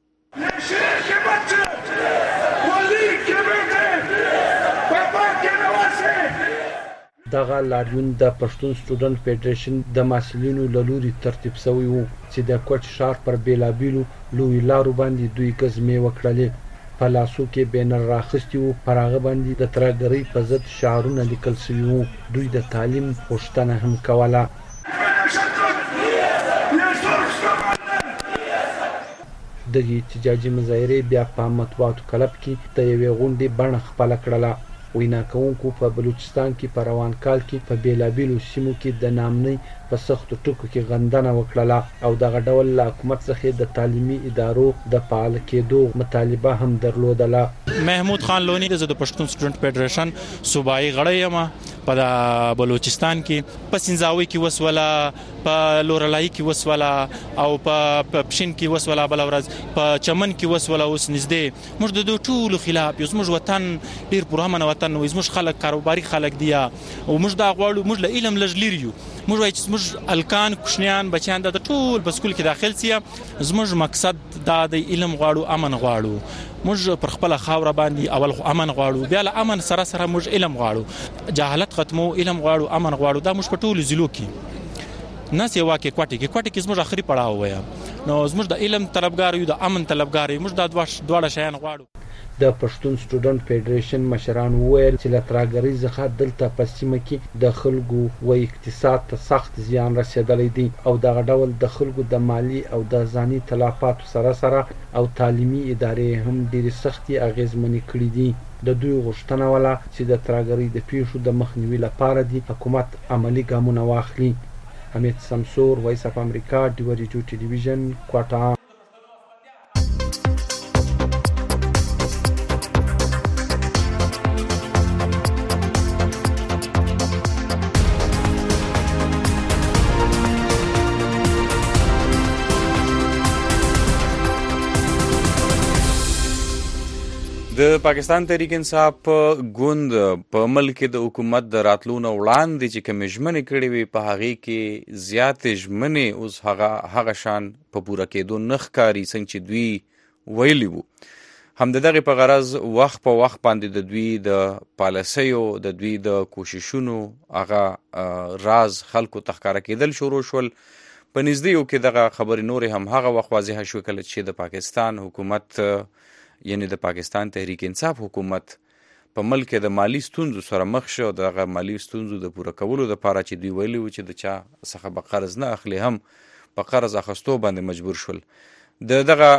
دغه لاریون د پښتون سټوډنټ فیډریشن د محصلینو له لوري ترتیب شوی وو چې د کوټ شهر پر بیلابیلو لوی لارو باندې دوی ګزمې وکړلې. په لاسو کې بینر راخستی وو، پر هغه باندې د ترهګرۍ په ضد شعارونه لیکل شوي وو. دوی د تعلیم غوښتنه هم کوله. دغې احتجاجي مظاهرې بیا په مطبوعاتو کلب کې د یوې غونډې بڼه خپله کړله. وینا کوونکو په بلوچستان کې په روان کال کې په بیلابیلو سیمو کې د نامنۍ په سختو ټکو کې غندنه وکړله او دغه ډول له حکومت څخه د تعلیمي ادارو د فعال کېدو مطالبه هم درلودله. محمود خان لونی د پښتون سټوډنټ فیډریشن صوبایي غړی یم په بلوچستان کې. په سنځاوي کې وسوله، په لورلای کې وسوله او په پښین کې وسوله، بل ورځ په چمن کې وسوله. اوس نږدې موږ د دوه ټولو خلاف یو، زموږ وطن ډیر پرامن وطن نو، زموږ خلک کاروباري خلک دي او موږ دا غواړو، موږ له علم لږ لري یو. موږ وایو چې زموږ الکان کوشنیان بچیان د ټول په سکول کې داخل سي. زموږ مقصد دا د علم غواړو، امن غواړو. موږ پر خپل خاور باندې اول امن غواړو، بیا له امن سره سره موږ علم غواړو، جهالت ختمو، علم غواړو، امن غواړو. دا موږ په ټول ضلعو کې نه سیوا کې کوټه کې زموږ اخري پړاو وایي. نو زموږ د علم طلبګار یو، د امن طلبګار یو. موږ دا دواړه شیان غواړو. د پښتون سټوډنټ فیډریشن مشران وویل چې له ترهګرۍ څخه دلته په سیمه کې د خلکو و اقتصاد ته سخت زیان رسېدلی دی او دغه ډول د خلکو د مالی او د ځاني تلفاتو سره سره او تعلیمي ادارې هم ډېرې سختې اغېزمنې کړي دي. د دوی غوښتنه وله چې د ترهګرۍ د پیښو د مخنیوي لپاره دې حکومت عملي ګامونه واخلي. حمید سمسور، وایس اف امریکا، ډیور رادیو ټلویزیون، کوټه. د پاکستان تحریک انصاف ګوند په ملک کې د حکومت د راتلو نه وړاندې چې کومې ژمنې کړې وي په هغې کې زیاتې ژمنې اوس هغه شان په پوره کېدو نه ښکاري څنګه چې دوی ویلي وو. هم د دغې په غرض وخت په وخت باندې د دوی د پالیسیو، د دوی د کوششونو هغه راز خلکو ته ښکاره کېدل شروع شول. په نږدېیو کې دغه خبرې نورې هم هغه وخت واضحه شوې کله چې د پاکستان حکومت یعنی د پاکستان تحریک انصاف حکومت په ملک د مالی ستونزو سره مخ شو. دغه مالی ستونزو د پوره کولو لپاره چې دوی ویلي و چې د چا څخه به قرض نه اخلي هم په قرض اخیستو باندې مجبور شول. دغه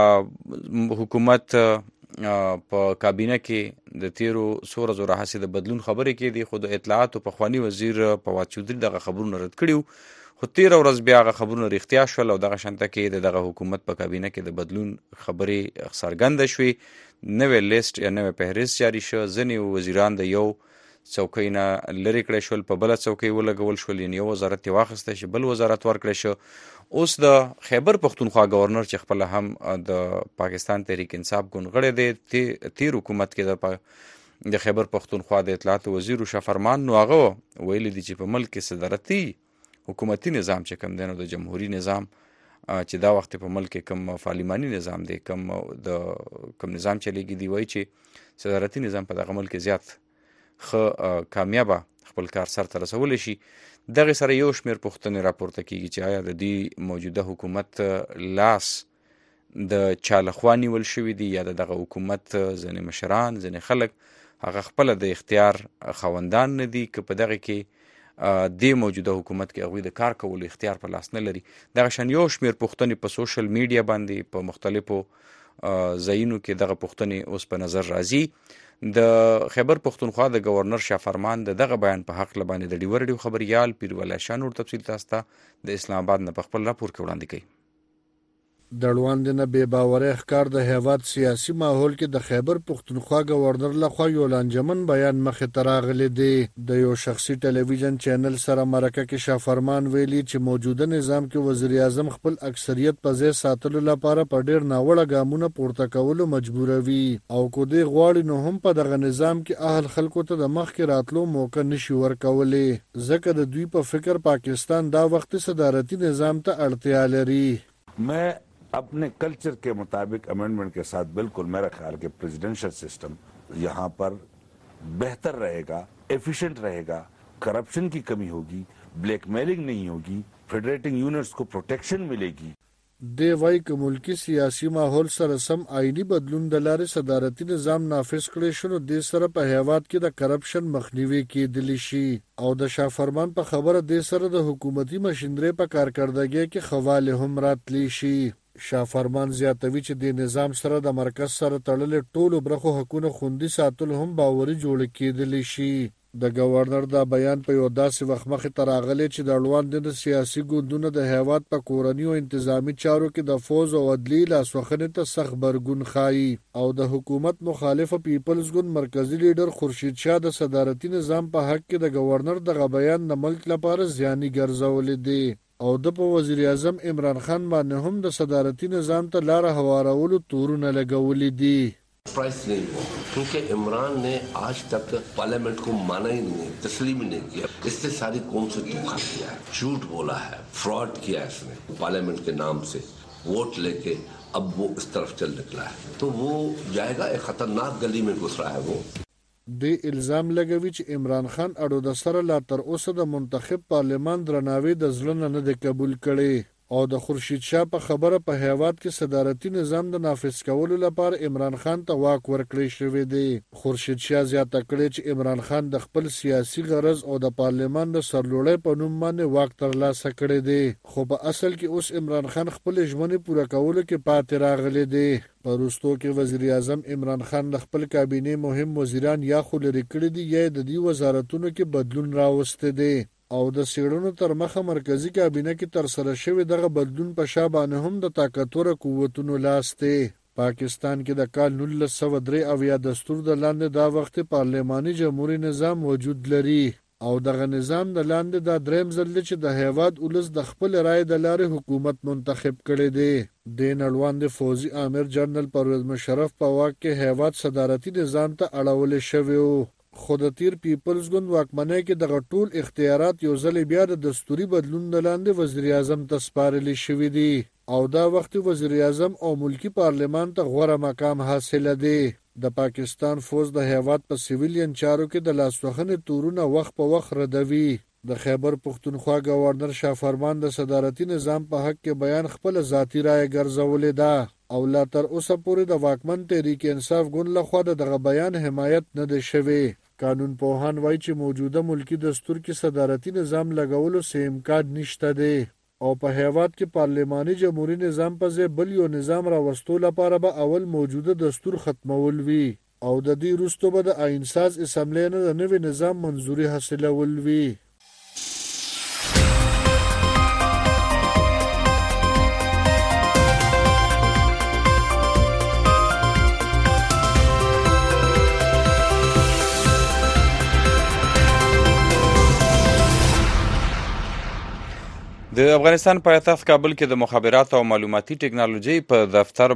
حکومت په کابینه کې د تیرو څو ورځو راهیسې د بدلون خبرې کېدې، خو د اطلاعاتو پخواني وزیر فواد چودري دغه خبرونه رد کړي، خو تیره ورځ بیا هغه خبرونه رښتیا شول او دغه شانته کې دغه حکومت په کابینه کې د بدلون خبرې څرګنده شوې. نوی لیست یا نوی فهرست جاري شو. ځینې وزیران د یو څوکۍ نه لرې کړی شول، په بله څوکۍ ولګول شول، یعنې یو وزارت یې واخیستی شي، بل وزارت ورکړی شو. اوس د خیبر پښتونخوا گورنر چې خپله هم د پاکستان تحریک انصاف ګوند غړی دی، تیر حکومت کې د خیبر پښتونخوا د اطلاعاتو وزیر شاه فرمان، نو هغه ویلي دي چې په ملک کې صدارتي حکومتي نظام چې کوم دی نو د جمهوري نظام چې دا وخت په ملک کې کوم پارلماني نظام دی، کوم نظام چلیږي، دی وایي چې صدارتي نظام په دغه ملک زیات ښه کامیابه خپل کار سرته رسولی شي. دغه سره یو شمېر پوښتنې راپورته کیږي چې آیا د دې موجوده حکومت لاس د چا لخوا نیول شوي دي یا دغه حکومت ځینې مشران، ځینې خلک هغه خپله د اختیار خاوندان نه دي، که په دغه کې د موجوده حکومت کې هغوی د کار کولو اختیار په لاس نه لري. دغه شان یو شمېر پوښتنې په سوشل میډیا باندې په مختلفو ځایونو کې دغه پوښتنې اوس په نظر راځي. د خیبر پښتونخوا د گورنر شاه فرمان دغه بیان په حق لباندې د ډیو رډیو خبريال پیروله شاه نور تفصیل تاسو ته د اسلام آباد نه په خپل راپور کې وړاندې کوي. د ړوند نه بې باورۍ ښکار د هیواد سیاسي ماحول کې د خیبر پښتونخوا گورنر لخوا یو لانجمن بیان مخې ته راغلی دی. د یو شخصي ټلویزیون چینل سره مرکه کې شاه فرمان ویلي چې موجوده نظام کې وزیر اعظم خپل اکثریت په ځای ساتلو لپاره په ډیر ناوړه ګامونه پورته کولو مجبوروي او کو دی غواړي نو هم په دغه نظام کې اهل خلکو ته د مخکې راتلو موقع نشي ورکولی، ځکه د دوی په فکر پاکستان دا وخت صدارتي نظام ته اړتیا لري. मैं अपने कल्चर के मुताबिक अमेंडमेंट के साथ बिल्कुल मेरा ख्याल कि प्रेसिडेंशियल सिस्टम यहाँ पर बेहतर रहेगा, एफिशिएंट रहेगा, करप्शन की कमी होगी, ब्लैकमेलिंग नहीं होगी, फेडरेटिंग यूनिट्स को प्रोटेक्शन मिलेगी. دی وای که ملکی سیاسي ماحول سره سم آئینی بدلون د لارې صدارتي نظام نافذ کړی شو نو د سره په هیواد کې د کرپشن مخنیوي کېدلی شي او د شاه فرمان په خبره د سره د حکومتي مشینری په کارکردګۍ کې خواله هم راتلی شي. شاه فرمان زیاتوي چې د نظام سره د مرکز سره تړلې ټولو برخو حقوقو خوندي ساتل هم باوري جوړ کېدلی شي. د گورنر دا بیان په یو داسې وخت مخې ته راغلی چې د اړوند د سیاسي ګوندونو د هیواد په کورني او انتظامی چارو کې د فوز او عدلي لاسوهنې ته سخت برګون ښایي او د حکومت مخالفه پیپلز ګوند مرکزی لیډر خورشید شاه د صدارتي نظام په حق کې د گورنر دغه بیان د ملک لپاره زیاني ګرځولی دی او د په وزیر اعظم عمران خان باندې هم د صدارتي نظام ته لار هوارولو تورونه لګولي دي. प्राइस नहीं हुआ क्योंकि इमरान ने आज तक पार्लियामेंट को माना ही नहीं, तस्लीम ही नहीं किया. इससे सारी कौम से धोखा किया है, झूठ बोला है, फ्रॉड किया है इसने. पार्लियामेंट के नाम से वोट लेके अब वो इस तरफ चल निकला है तो वो जाएगा एक खतरनाक गली में घुस रहा है. वो د الزام لګوي چې عمران خان اړو د سره لا تر اوسه د منتخب پارلمان درناوی د ځلنه نه د قبول کړي او د خورشید شاه په خبره په هیواد کې صدارتي نظام د نافذ کولو لپاره عمران خان ته واک ورکړی شوی دی. خورشید شاه زیاته کړې چې عمران خان د خپل سیاسي غرض او د پارلمان د سرلوړۍ په نوم باندې واک ترلاسه کړی دی، خو په اصل کې اوس عمران خان خپل ژمنې پوره کولو کې پاتې راغلی دی. په وروستو کې وزیر اعظم عمران خان د خپل کابینې مهم وزیران یا خو لرې کړي دي یا د دې وزارتونو کې بدلون راوستی دی او د سیړنو تر مخه مرکزی کابینه کې تر سره شوی دغه بدلون په شا باندې هم د طاقتور قوتونو لاس دی. پاکستان کې د کال 1903 دستور د لاندې دا وخت پارلماني جمهوریت نظام وجود لري او دغه نظام د لاندې دا دریم ځل چې د هیواد ولس د خپل رائے د لارې حکومت منتخب کړي دی. د نړوند فوجي امیر جنرال پرویز مشرف په واک کې هیواد صدارتي نظام ته اړول شوی و، خو د تیر پیپلز ګوند واکمنۍ کې دغه ټول اختیارات یو ځل بیا د دستوري بدلون د لاندې وزیر اعظم ته سپارل شوي دي او دا وخت وزیر اعظم او ملکی پارلمان ته غوره مقام حاصل دی. د پاکستان فوج د هیواد په سیویلین چارو کې د لاسوهنې تورونه وخت په وخت ردوي. د خیبر پښتونخوا گورنر شاه فرمان د صدارتي نظام په حق کې بیان خپل ذاتی رائے ګرځولې ده او لا تر اوسه پورې د واکمن تحریک انصاف ګوند لخوا دغه بیان حمایت نه دی شوی. قانون پوهان وایي چې موجوده ملکی دستور کې صدارتي نظام لګولو څه امکان نشته دی او په هیواد کې پارلماني جمهوریت نظام په ځای بل یو نظام راوستو لپاره به اول موجوده دستور ختمول وي او د دې وروسته به د آئین ساز اسمبلی نه د نوي نظام منظوري حاصلول وي. د افغانستان پایتخت کابل کې د مخابرات او معلوماتي ټکنالوژي په دفتر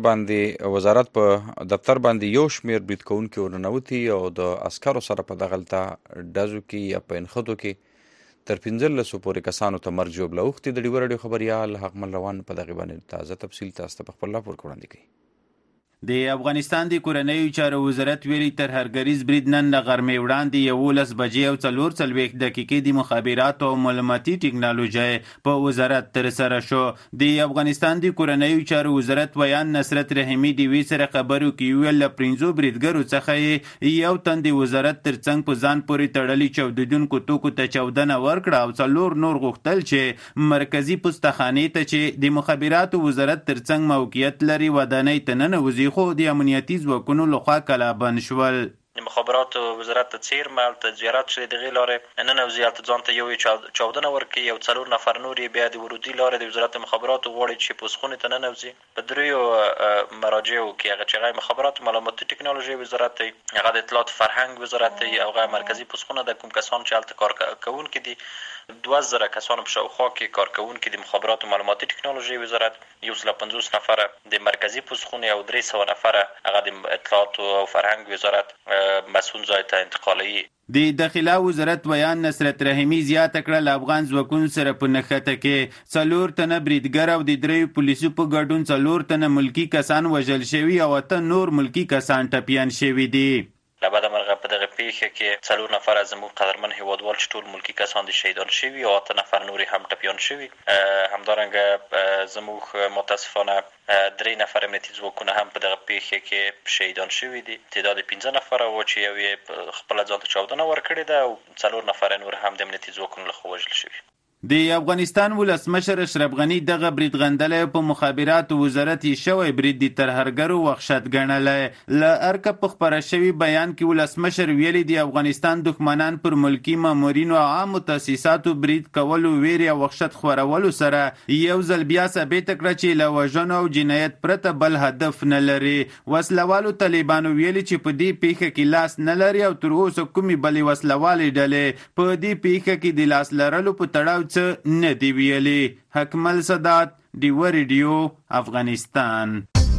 باندې یو شمیر برید کوونکي ورننوتي او د عسکرو سره په دغلته ډزو کې یا په انخدو کې تر 15 پورې کسانو ته مرګ ژوبله اوښتې. د ډیوه راډیو خبریال حقمل روان په دغې باندې تازه تفصیل تاسو ته په خپل راپور کې وړاندې کوي. د افغانستان د کورنیو چارو وزارت ویلي ترهرګریز برید نن له غرمې وړاندې 11 بجې او 44 دقیقې د مخابراتو او معلوماتي ټکنالوژۍ په وزارت ترسره شو. د افغانستان د کورنیو چارو وزارت ویان نصرت رحیمي د وی سره خبرو کې ویل له 15 بریدګرو څخه یو تن د وزارت ترڅنګ په ځان پورې تړلي چاودیدونکو توکو ته چاودنه ورکړه او 4 نور غوښتل چې مرکزی پوستخانې ته چې د مخابراتو وزارت ترڅنګ موقعیت لري ودانۍ ته ننوځي خو د امنیتي ځواکونو لخوا کلابند شول. د مخابراتو وزارت ته څیرمه هلته زیارت شوی د هغې لارې ننوځي هلته ځان ته یو چاودنه ورکړي یو 4 نفر نور یې بیا د ورودي لارې د وزارت مخابراتو غواړي چې پوسخونې ته ننوځي. په دریو مراجعو کې هغه چې هغه مخابراتو معلوماتي ټکنالوژي وزارت دی هغه د اطلاعات فرهنګ وزارت دی او هغه مرکزي پوسخونه د کوم کسان چې هلته کار کوونکي دي 2000 کسانو په شاوخوا کې کار کوونکي د مخابراتو معلوماتي ټکنالوژي وزارت 150 نفره د مرکزي پوسخونې او 300 نفره هغه د اطلاعات او فرهنګ وزارت مسئول ځای ته انتقالوي. د داخله وزارت ویان نصرت رحیمي زیاته کړه له افغان ځواکونو سره په نښته کې 4 تنه بریدګر او د 3 پولیسو په ګډون 4 تنه ملکی کسان وژل شوي او 8 نور ملکی کسان ټپیان شوي دي. له بده مرغه په دغه پیښه کې 4 نفر زموږ قدرمن هیوادوال چې ټول ملکی کسان دي شهیدان شوي او 8 نفر نوري هم ټپیان شوي. همدارنګه زموږ متاسفانه 3 نفر امنیتي ځواکونه هم په دغه پیښه کې شهیدان شوي دي. تعداد 15 نفر و چې یو یې خپل ځان ته چاودنه ورکړې ده او 4 نفر نور هم د امنیتي ځواکونو لخوا وژل شوي. د افغانستان ولسمشر اشرف غنی دغه برید غندلې په مخابراتو وزارت شوی برید د ترهرګرو وحشت ګڼلی. له ارکه په خپره شوي بیان کې ولسمشر ویلي د افغانستان دښمنان پر ملکی مامورینو او عامو تاسیساتو برید کولو ویرې او وحشت خورولو سره یو ځل بیا ثابته کړه چې له وژنو او جنایت پرته بل هدف نه لري. وسلوالو طالبانو ویلي چې په دې پیښه کې لاس نه لري او تر اوسه کومې بلې وسلوالې ډلې په دې پیښه کې د لاس لرلو په تړاو څه نه دی ویلي. حکمل صدات ډیوه ریډیو افغانستان.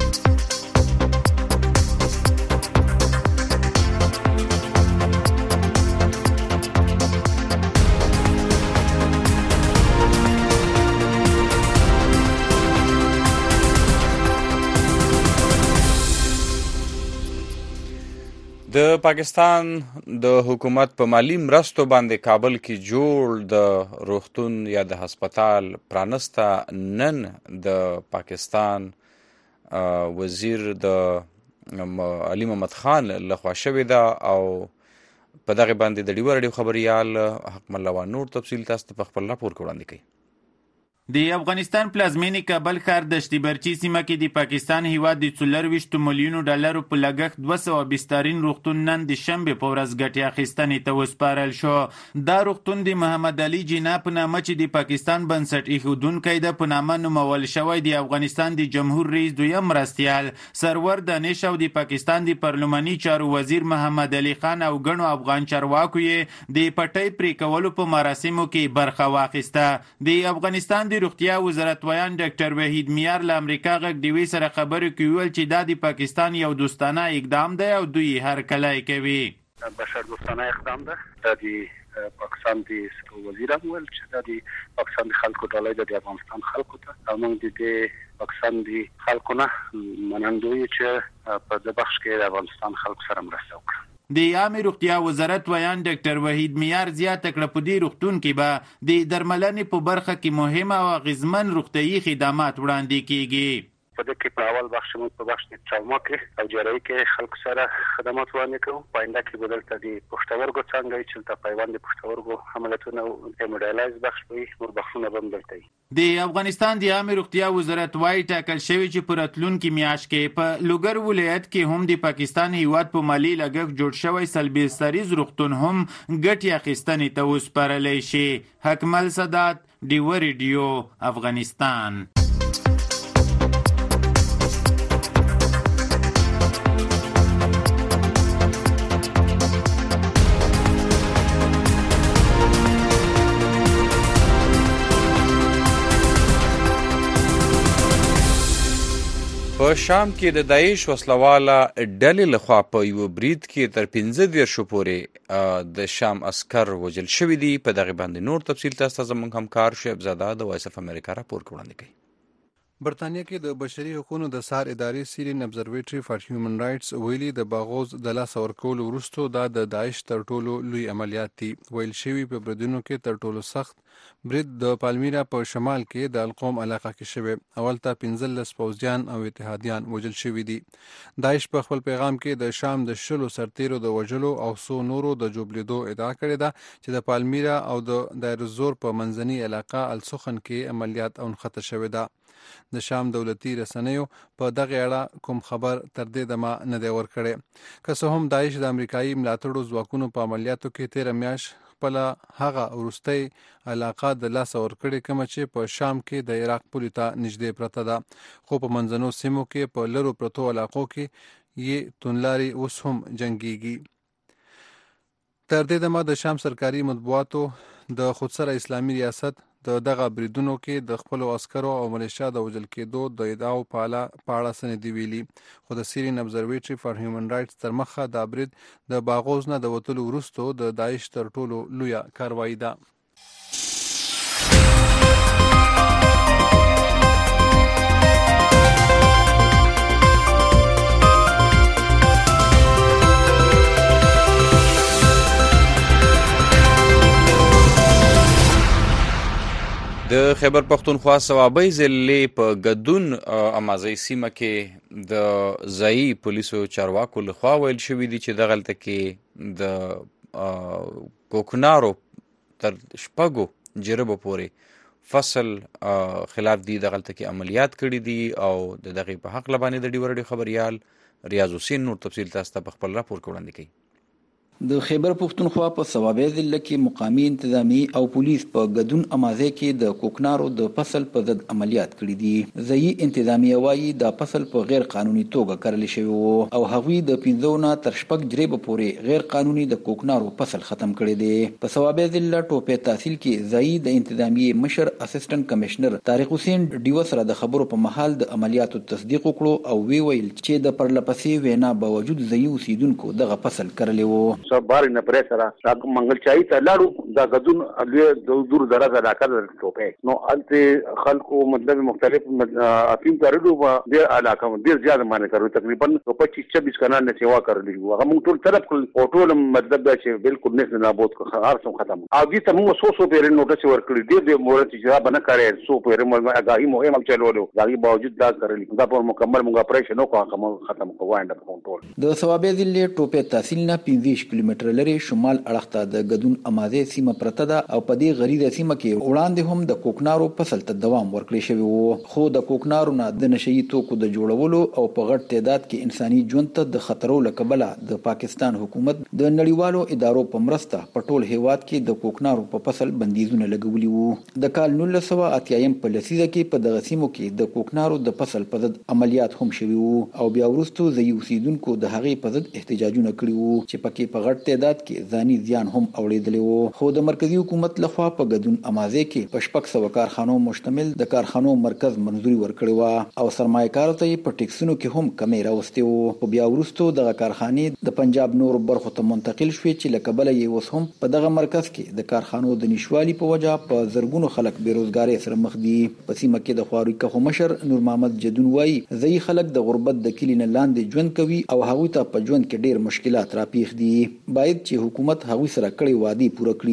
د پاکستان د حکومت په مالی مرستو باندې کابل کې جوړ د روغتون یا د هسپتال پرانسته نن د پاکستان وزیر د علي محمد خان لخوا شوې ده او په دغه باندې د ډیوه راډیو خبریال حکمل روان نور تفصیل تاسو ته په خپل راپور کې وړاندې کوي. د افغانستان پلازمینې کابل ښار د شتیبرچی سیمه کې د پاکستان هیواد د 24 میلیونو ډالرو په لګښت 200 بسترین روغتون نن د شنبې په ورځ ګټې اخیستنې ته وسپارل شو. دا روغتون د محمد علي جناح په نامه چې د پاکستان بنسټ ایښودونکی ده په نامه نومول شوی د افغانستان د جمهور رئیس دویم مرستیال سرور دانش او د پاکستان د پارلماني چارو وزیر محمد علي خان او ګڼو افغان چارواکو یې د پټۍ پرې کولو په مراسمو کې برخه واخیسته. د افغانستان د روغتیا وزارت ویان ډاکټر وحید میار له امریکا غږ ډیوي سره خبرو کې ویل چې دا د پاکستان یو دوستانه اقدام دی او دوی هر کله کوي. بشر دوستانه اقدام ده. دا د پاکستان د وزیر ویل چې دا د پاکستان د خلکو ډالۍ د افغانستان خلکو ته او موږ د پاکستان د خلکو نه منندوی چې په د بخش کې د افغانستان خلکو سره مرسته وکړي. د عامه روغتیا وزارت ویان ډاکټر وحید میار زیاته کړه په دې روغتون کې به د درملنې په برخه کې مهمه او اغیزمن روغتیايي خدمات وړاندې کیږي. په دې کې په اول بخش موږ په بخش د ټراما کې او جراحي کې خلکو سره خدمات وړاندې کوو. په آینده کې به دلته د پښتورګو څنګه چې دلته پیوند د پښتورګو عملیاتونه او هیموډایالیز بخش وي، نور بخشونه به هم دلته وي. د افغانستان د عامه روغتیا وزارت وايي ټاکل شوی چې په راتلونکي میاشت کې په لوګر ولایت کې هم د پاکستان هیواد په مالي لګښت جوړ شوی سلبیستریز روغتون هم ګټې اخیستنې ته وسپارلی شي. حکمل سادات، ډیوه ریډیو، افغانستان. په شام کې د داعش وسلواله ډلې لخوا په یو برید کې تر 15 پورې د شام عسکر وژل شوي دي. په دغه باندې نور تفصیل تاسو ته زموږ همکار شعیب زاده د وایس اف امریکا راپور وړاندې کوي. برطانیه کې د بشري حقوقو د سار ادارې سیرین ابزرویټری فار هیومن رائټس ویلي د باغوز د لاس ورکولو وروسته دا د داعش تر ټولو لوی عملیات دي. ویل شوي په بریدونو کې تر ټولو سخت برید د پالمیرا په شمال کې د القوم علاقه کې شوی. اول ته 15 پوځیان او اتحادیان وژل شوي دي. داعش په خپل پیغام کې د شام د 10 سرتیرو د وژلو او 100 نورو د جوبلیدو ادعا کړې ده چې د پالمیرا او د دایر الزور په منځنۍ علاقه السخن کې عملیات اونخته شوې ده. د شام دولتي رسنیو په دغه اړه کوم خبر تر دې دمه نه دی ورکړی. که څه هم داعش د امریکایي ملاتړو ځواکونو په عملیاتو کې 13 میاشت خپله هغه وروستۍ علاقه د لاسه ورکړې کومه چې په شام کې د عراق پولې ته نږدې پرته ده، خو په منځنو سیمو کې په لرو پرتو علاقو کې یې توندلارې اوس هم جنګیږي. تر دې دمه د شام سرکاري مطبوعاتو د خودسره اسلامي ریاست د دغه بریدونو کې د خپلو عسکرو او ملیشیا د وژل کېدو د ادعاو په اړه څه نه دي ویلي. خو د سیرین ابزرویټری فار هیومن رائټس تر مخه دا برید د باغوز نه د وتلو وروسته د داعش تر ټولو لویه کاروایي ده. د خیبر پختونخوا صوابۍ ضلعې په ګدون امازۍ سیمه کې د ځایي پولیسو چارواکو لخوا ویل شوي دي چې دغلته کې د کوکنارو تر 6 جربو پورې فصل خلاف دي دغلته کې عملیات کړي دي او د دغې په حق لبانې د ډیوه ریډیو خبریال ریاض حسین نور تفصیل تاسو ته په خپل راپور کې وړاندې کوي. د خیبر پختونخوا په صوابۍ ضلع کې مقامي انتظامی او پولیس په ګدون امازۍ کې د کوکنارو د فصل په ضد عملیات کړي دي. ځایي انتظامیه وایي دا فصل په غیر قانوني توګه کرل شوی وو او هغوی د 15 نه تر 6 جریبه پورې غیر قانوني د کوکنارو فصل ختم کړی دی. په صوابۍ ضلع ټوپې تحصیل کې ځایي د انتظامیه مشر اسسټنټ کمشنر طارق حسین ډیو سره د خبرو په محل د عملیاتو تصدیق وکړو او ویل چې د پرلپسې وینا باوجود ځایي اوسیدونکو دغه فصل کرلی وو. بار نه پرې سره منګل چای ته لاړو دا غدون د دور دراز علاقه د ټوپې نو الته خلکو مطلب مختلف افیم کړو د علاقه ډیر زیات معنی کړو تقریبا 25-26 کنال نه سیوا کړلی هغه موږ ټول طرف کړل او ټول مطلب دا چې بالکل نه نابود هر څه ختم او دې ته موږ 100 پیر نوټس ورکړي د مورت چې بنا کړي 100 پیر موږ غاهي مهم چلولو غاهي باوجود دا کړلی دا په مکمل موږ اپریشن وکړو ختم کوو انډ کنټرول. د صوابۍ ضلع ټوپې تحصیل نه 15 کیلومتر لري شمال اړخ ته د ګدون امازۍ سیمه پرته ده او په دې غریزه سیمه کې وړاندې هم د کوکنارو فصل ته دوام ورکړی شوی وو، خو د کوکنارو نه د نشئی توکو د جوړولو او په غټ تعداد کې انساني ژوند ته د خطرو له کبله د پاکستان حکومت د نړیوالو ادارو په مرسته په ټول هیواد کې د کوکنارو په فصل بندیزونه لګولي وو. د کال 1980 په لسیزه کې په دغه سیمو کې د کوکنارو د فصل په ضد عملیات هم شوي وو او بیا وروسته ځایي اوسیدونکو د هغې په ضد احتجاجونه کړي وو چې پکې په غټ تعداد کې ځاني زیان هم اوریدلی وو. خو د مرکزی حکومت لخوا په ګدون امازۍ کې په 600 کارخانو مشتمل د کارخانو مرکز منظوري ورکړی و او سرمایه‌کارو ته په ټیکسونو کې هم کمی راوستي وو. خو بیا وروسته دغه کارخانې د پنجاب نور برخو ته منتقل شوې چې له کبله یې اوس هم په دغه مرکز کې د کارخانو د نشوالي په وجه په زرګونو خلک بیروزګارۍ سره مخ دي. په سیمه کې د خوارکه مشر نور محمد جدون وایي ځایي خلک د غربت د کلي نه لاندې ژوند کوي او هغوی ته په ژوند کې ډیر مشکلات راپیښ دي. باید چې حکومت هغوی سره کړي وعدې پوره کړي.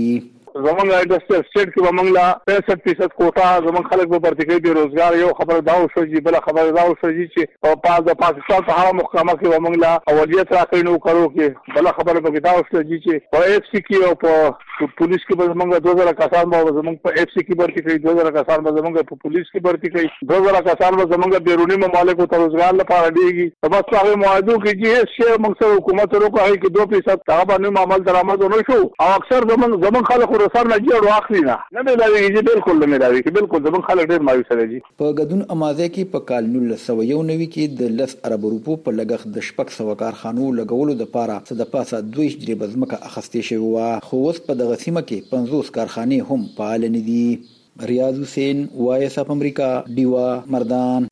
زمونږ انډستریل سټیټ کې موږ لا 65% کوټا زمونږ خلک به پرتګي د روزګار یو خبر دا شو چې بل خبر دا شو چې په د پاکستان په هغه محکمه کې موږ لا اولیت راکړو نو کړو کې بل خبر به دا شو چې په اف سی کې او په پولیس کې به موږ 2000 کسان به زمونږ په اف سی کې برتي کوي 2000 کسان به زمونږ په پولیس کې برتي کوي 2000 کسان به زمونږ بیرونی ممالکو ته روزګار لپاره دیږي بس هغه معاهدو کې چې شی موږ سره حکومت وکړي کې 2% هغه باندې عمل درآمد نه شو او اکثر زمونږ خلک ورسره نه جوړ واخلي نه ملاوي چې بالکل نه ملاوي چې بالکل زمونږ خلک ډېر مایوس دي. په غدون امازه کې په کال 1991 کې د 10 ارب روپو په لګښت د 600 کارخانو لګولو د پاره څه د پاسه 2 جریبه ځمکه اخستې شوی و خو اوس په دغه سیمه کې 50 کارخانې هم فعال نه دي. ریاض حسین وایس اپ امریکا دیوا مردان.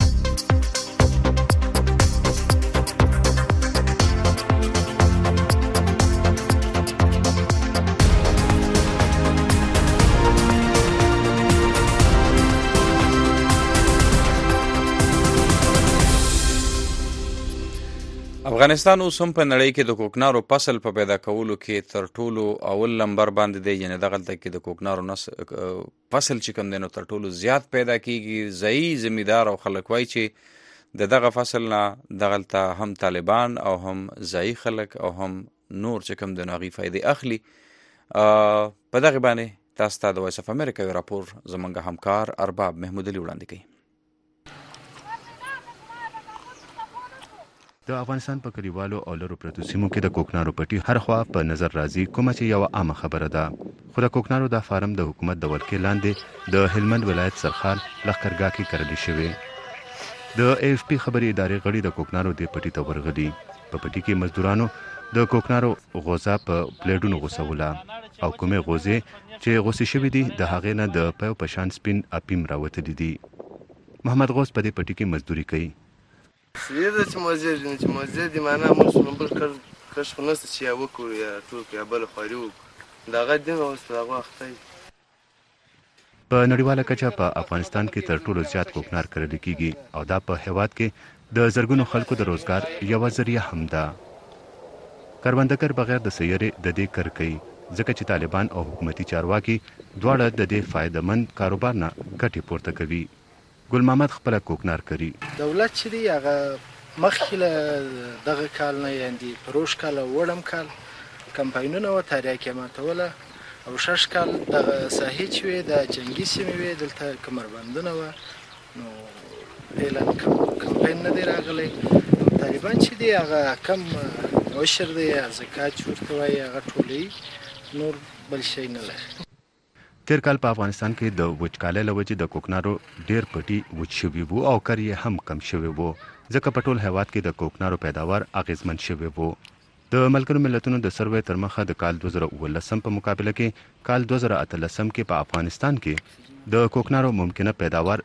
افغانستان اوس هم په نړۍ کې د کوکنارو فصل په پیدا کولو کې تر ټولو اول نمبر باندې دی. یعنی دغلته کې د کوکنارو فصل چې کوم دی نو تر ټولو زیات پیدا کیږي. ځایي زمیندار او خلک وایي چې دغه فصل نه دغلته هم طالبان او هم ځایي خلک او هم نور چې کوم دی نو هغوی فایدې اخلي. په دغې باندې تاسو ته د وایس اف امریکا یو راپور زموږ همکار ارباب محمود علي وړاندې کوي. د افغانستان په کلیوالو او لرو پرتو سیمو کې د کوکنارو پټي هر خوا په نظر راځي، کومه چې یو عامه خبره ده. خو د کوکنارو دا فارم د حکومت د ولکې لاندې د هلمند ولایت سرخال لښکرګاه کې کرلې شوی. د اے اف پی خبري ادارې غړي د کوکنارو د پټي ته ورغلي. په پټي کې مزدورانو د کوکنارو غوزا په پلیټونو غوسوله او کومې غوزې چې غوسې شوي دي د هغې نه د پیو په شان سپین اپیم راوتلي دي. محمد غوث په دې پټي کې مزدوري کوي. سلیده چې موزه دي معنا موږ بل کش خو نسته چې یا وکړو یا ټوک یا بل خواري وکړو دغه دین اوس دغه وخت په نړیواله کچه په افغانستان کې تر ټولو زیات کوکنار کرل کیږي او دا په هیواد کې د زرګونو خلکو د روزګار یوه ذریعه هم ده. کروندګر بغیر د سیارې د دې کار کوي ځکه چې طالبان او حکومتي چارواکي دواړه د دې فایدهمند کاروبار نه ګټې پورته کوي. ګل محمد خپل کوکنار کوي. دولت چې دی هغه مخکې له دغه کال نه یعنې پروش کال او وړم کال کمپاینونه و تاریخي ماتوله او 6 کال دغه ساحې چې وي د جنگي سیمې وي دلته کمربندونه و نو اعلان کمپاین نه دی راغلی. طالبان چې دی هغه کم عشر دی زکات ورته وایي هغه ټولوي نور بل شی نه لري. تیر کال په افغانستان کې د وچکالۍ له وجې د کوکنارو ډیر پټي وچ شوي وو او کار یې هم کم شوی وو ځکه په ټول هیواد کې د کوکنارو پیداوار اغیزمن شوی وو. د ملګرو ملتونو د سروې تر مخه د کال 2019 په مقابله کې کال 2018 کې په افغانستان کې د کوکنارو ممکنه پیداوار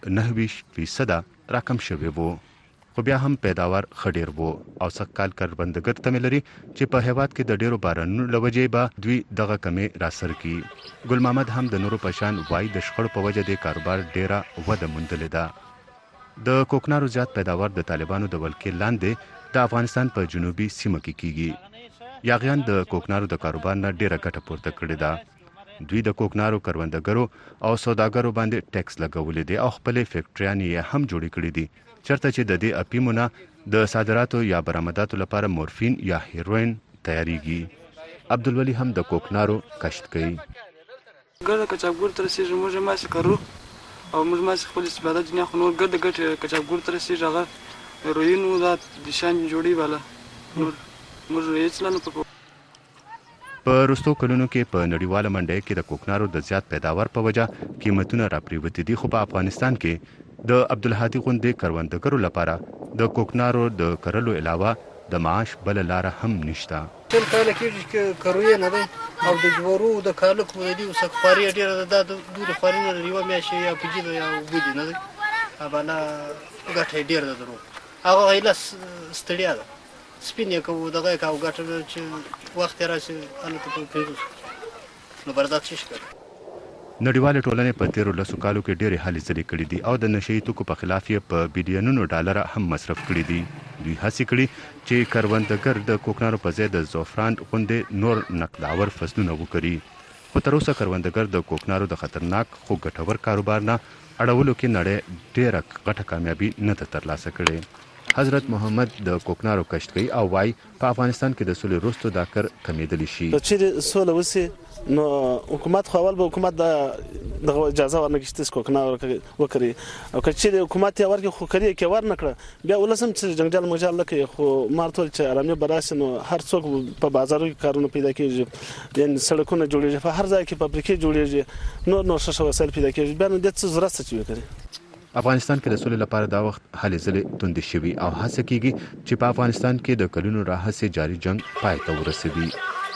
29% راکم شوی وو خو بیا هم پیداوار ښه ډیر وو او سږ کال کروندګر تمې لري چې په هیواد کې د ډیرو بارانونو له وجې به دوی دغه کمې راسر کړي. ګل محمد هم د نورو په شان وایي د شخړو په وجه د کاروبار ډیره وده موندلې ده. د کوکنارو زیات پیداوار د طالبانو د ولکې لاندې د افغانستان په جنوبي سیمه کې کیږي. یاغیان د کوکنارو د کاروبار نه ډیره ګټه پورته کړې ده. دوی د کوکنارو کروندګرو او سوداګرو باندې ټیکس لګولې دي او خپلې فیکټریانې یې هم جوړې کړې دي چرته چې د دې اپیمونه د صادراتو یا برآمداتو لپاره مورفین یا هیروین تیاریږي. عبدالولی هم د کوکنارو کشت کوي. ګرد کچاپګور ته رسېږي موږ ماسې کرو او موږ ماسې خپل استفاده جنیا خو نور ګرد ګټ کچاپګور ته رسېږي هغه هیروین دا د شان جوړي بالا نور موږ هېڅ نه پکو. په وروستو کلونو کې په نړیواله منډۍ کې د کوکنارو د زیات پیداوار په وجه قیمتونه راپریوتي دي خو په افغانستان کې د عبدالهادي غوندې کروندګرو لپاره د کوکنارو د کرلو علاوه د معاش بل لاره هم نشته. ټول کاله کېږي چې کرویې نه دی او د جوارو د کالکو د دې وسه خواري ډېره ده د دوی خواري نه لري یوه میاشت یا پوجي ده یا اوبه دي نه دی بالا ګټه یې ډېره ده درو هغه هیله ستړیا ده سپین یې کوو دغه یې کوو ګټه چې وخت یې راشي هلته په پرېږدو نو برداشت څه شي کوي. نړیواله ټولنې په تیرو لسو کالو کې ډېرې هلې ځلې کړي دي او د نشه یي توکو په خلاف یې په بلیونونو ډالره هم مصرف کړي دي. دوی هڅې کړي چې کروندګر د کوکنارو په ځای د زعفران غوندې نور نقداور فصلونه وکړي خو تر اوسه کروندګر د کوکنارو د خطرناک خو ګټور کاروبار نه اړولو کې نړۍ ډېره غټه کامیابي نه ده ترلاسه کړې. حضرت محمد د کوکنارو کشت کوي او وایي په افغانستان کې د سولې وروسته دا کار کمیدلی شي. چې سوله وسي نو حکومت خو اول به حکومت د اجازه ورنکړي چې کوکنار وکړي او چې حکومت یې ورکړي خو کړي کې ورنکړه بیا ولسم چې جنگجال مجال لکه خو مارتول چې آرامي براسي نو هر څوک په بازارو کې کارونه پیدا کیږي یعنی سړکونه جوړیږي په هر ځای کې فابریکې جوړیږي نو څه وسایل پیدا کیږي بیا نو د څه ضرورت څه وکړي. افغانستان کې د سولې لپاره دا وخت هلې ځلې توندې شوي او هڅه کیږي چې په افغانستان کې د کلونو راهیسې جاري جنگ پای ته ورسوي.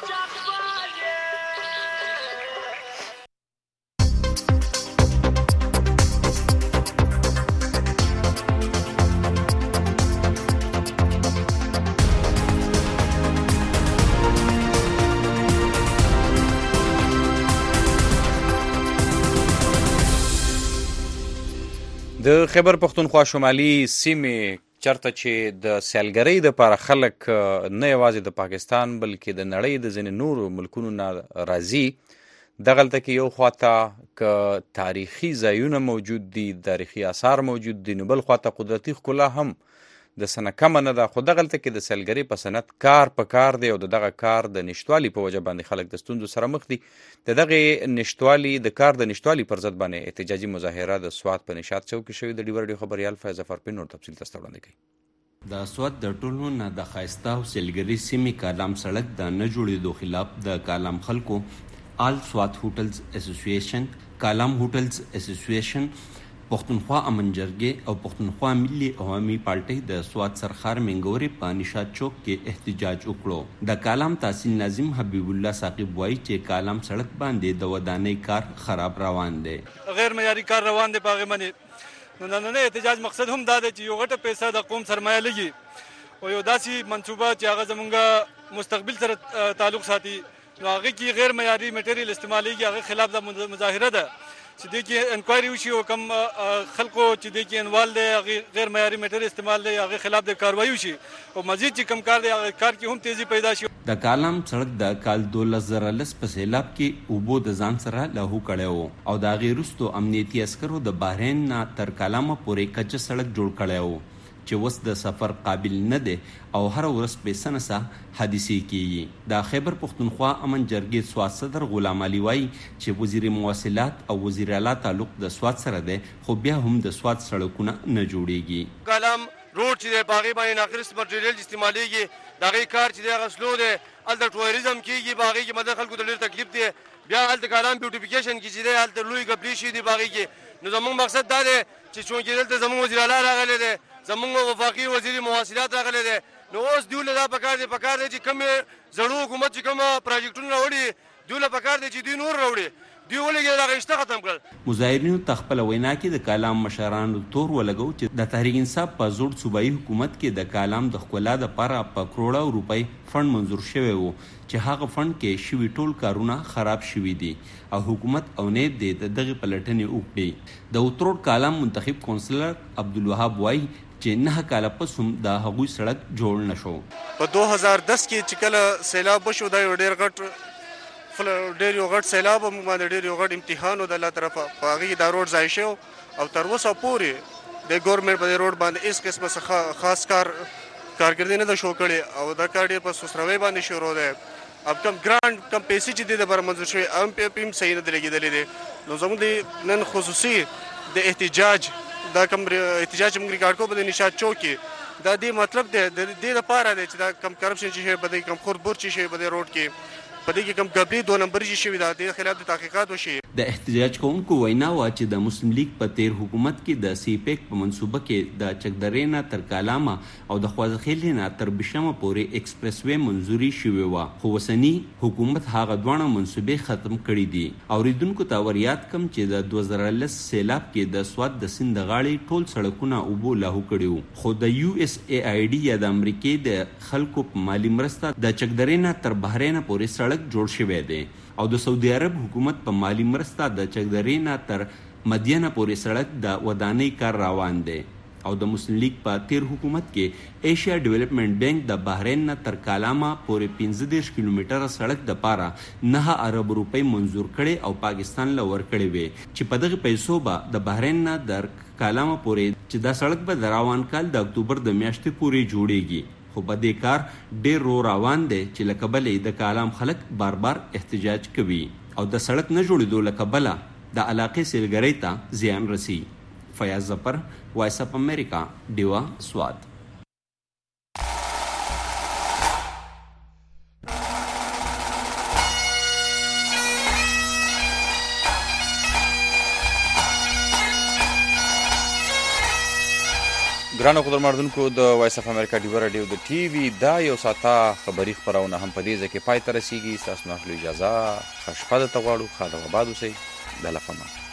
د خیبر پښتونخوا شمالي سیمې چرته چې د سیلګرۍ دپاره خلک نه یوازې د پاکستان بلکې د نړۍ د ځینې نورو ملکونو نه راځي دغلته کې یو خواته که تاریخي ځایونه موجود دي تاریخي آثار موجود دي نو بل خواته قدرتي ښکلا هم د سنه کمه نه ده خو دغلته کې د سیلګرۍ په صنعت کار په کار دی او د دغه کار د نشتوالي په وجه باندې خلک د ستونزو سره مخ دي. د دغه نشتوالي د کار د نشتوالي پر ضد باندې احتجاجي مظاهره د سوات په نشاط چوک کې شوې. د ډیور ډیو خبريال فیض ظفرپین نور تفصیل تاسو ته وړاندې کوي. د سوات د ټولو نه د ښایسته او سیلګرۍ سیمې کالام سړک د نه جوړېدو خلاف د کالام خلکو آل سوات هوټلز اسوسییشن، کالام هوټلز اسوسییشن، پښتونخوا امن جرګې او پښتونخوا ملي عوامي پارټۍ د سوات سرخار منګورې په نشاط چوک کې احتجاج وکړو. د کالام تحصیل ناظم حبیب الله ثاقب وایي چې کالام سړک باندې د ودانۍ کار خراب روان دی، غیر معیاري کار روان دی. په هغې باندې نو نننی احتجاج مقصد هم دا دی چې یو غټه پیسه د قوم سرمایه لګي او یو داسې منصوبه چې هغه زمونږ مستقبل سره تعلق ساتي نو هغې کې غیر معیاري میټریل استعمالیږي. هغې خلاف د مظاهره ده چې دې کې انکوایري وشي او کم خلکو چې دې کې انوال دی هغې غیر معیاري میټر استعمال دی هغې خلاف د کاروایي وشي او مزید چې کم کار دی هغه کار کې هم تیزی پیدا شي. د کالام سړک د کال 2010 په سیلاب کې اوبو د ځان سره لاهو کړی و او د هغې وروستو امنیتي عسکرو د بحرین نه تر کالامه پورې کچه سړک جوړ کړی و چې اوس د سفر قابل نه دی او هر ورځ بې سنسه حادثې کیږي. د خیبر پښتونخوا امن جرګې سوات صدر غلام علي وایي چې وزیر مواصلات او وزیر اعلی تعلق د سوات سره دی خو بیا هم د سوات سړکونه نه جوړیږي. کالام روډ چې دی په هغې باندې ناقص مټریل استعمالیږي د هغې کار چې دی هغه سلو دی هلته ټوریزم کیږي په هغې کې مدد خلکو ته ډېر تکلیف دی. بیا هلته کالام بیوټیفیکیشن کې چې دی هلته لوی ګپلې شوي دي په هغې کې نو زموږ مقصد دا دی چې چونکې دلته زموږ وزیر اعلی راغلی دی زموږ وفاقي وزیر مواصلات راغلی دی نو اوس دوی له دا پکار دی چې کومې زړو حکومت چې کومه پراجیکټونه راوړي دوی له پکار دی چې دوی نور راوړي دوی ولګېدل هغه رشته ختم کړل. مظاهرینو ته خپله وینا کې د کالام مشرانو تور ولګو چې د تحریک انصاف په زوړ صوبایي حکومت کې د کالام د ښکلا دپاره په کروړو روپۍ فنډ منظور شوی و چې هغه فنډ کې شوي ټول کارونه خراب شوي دي او حکومت او نیب دی د دغې پلټنې وکړي. د اتروډ کالام منتخب کونسلر عبدالوهاب وایي چې 9 کاله پس هم د هغوی سړک جوړ نشو. په 2010 کې چې کله سیلاب وشو دا یو ډېر یو غټ سیلاب موږ باندې ډېر یو غټ امتحان و د الله طرفه په هغې دا روډ ځای شو او تر اوسه پورې د ګورنمنټ په دې روډ باندې هېڅ قسمه څه خاص کارکردي نه ده شو کړې او دا کار ډېر په سوسروۍ باندې شروع دی. اب کم ګرانټ کم پیسې چې دې دپاره منظور شوي هم صحیح نه دي لګېدلې دي. نو زموږ د نن خصوصي د احتجاج دا کم احتجاج چې موږ ریکارډ کوو په د نشاط چوک کې دا دې مطلب دی د دې دپاره دی چې دا کم کرپشن چې شوی په دې کم خوربور چې شوی په دې روډ کې په دې کې کم ګبلې 2 نمبري چې شوي ده د خلاف د تحقیقات وشي. د احتجاج کوونکو وینا وه چې د مسلم لیگ په تیر حکومت کې د سی پیک په منصوبه کې د چکدرې نه تر کالامه او د خوازخیلې نه تر بشمه پورې ایکسپریس وی منظوري شوې وه خو اوسني حکومت هغه دواړه منصوبې ختم کړي دي. اوریدونکو ته ور یاد کم چې د 2010 سیلاب کې د سوات د سیند د غاړې ټول سړکونه اوبو لاهو کړي وو خو د USAID یا د امریکې د خلکو په مالي مرسته د چکدرې نه تر بحرین پورې سړک جوړ شوی دی او د سعودي عرب حکومت په مالی مرسته د چکدرې نه تر مدینه پورې سړک د ودانۍ کار روان دی او د مسلم لیگ په تیر حکومت کې ایشیا ډیولپمنٹ بینک د بحرین نه تر کالامه پورې 15 کیلومتره سړک د پاره 9 ارب روپۍ منظور کړي او پاکستان له ورکړي وي چې په دغه پیسو به د بحرین نه در کالامه پورې چې دا سړک به د روان کال د اکتوبر د میاشتې پورې جوړیږي خو په دې کار ډیر رو روان دی چې له کبله د کالام خلک بار بار احتجاج کوي او د سړک نه جوړېدو له کبله د علاقې سیلګرۍ ته زیان رسی. فیاض ظفر، وایس اف امریکا، ډیوا سوات. ګرانو قدرمنونکو د وایس اف امریکا ډیوا رادیو د ټي وي دا یو ساعته خبري خبرونه هم په دې ځکه پای ته رسیږي. تاسو نه اجازه ښه شپه درته غواړو. ښه د آباد اوسئ. د لفما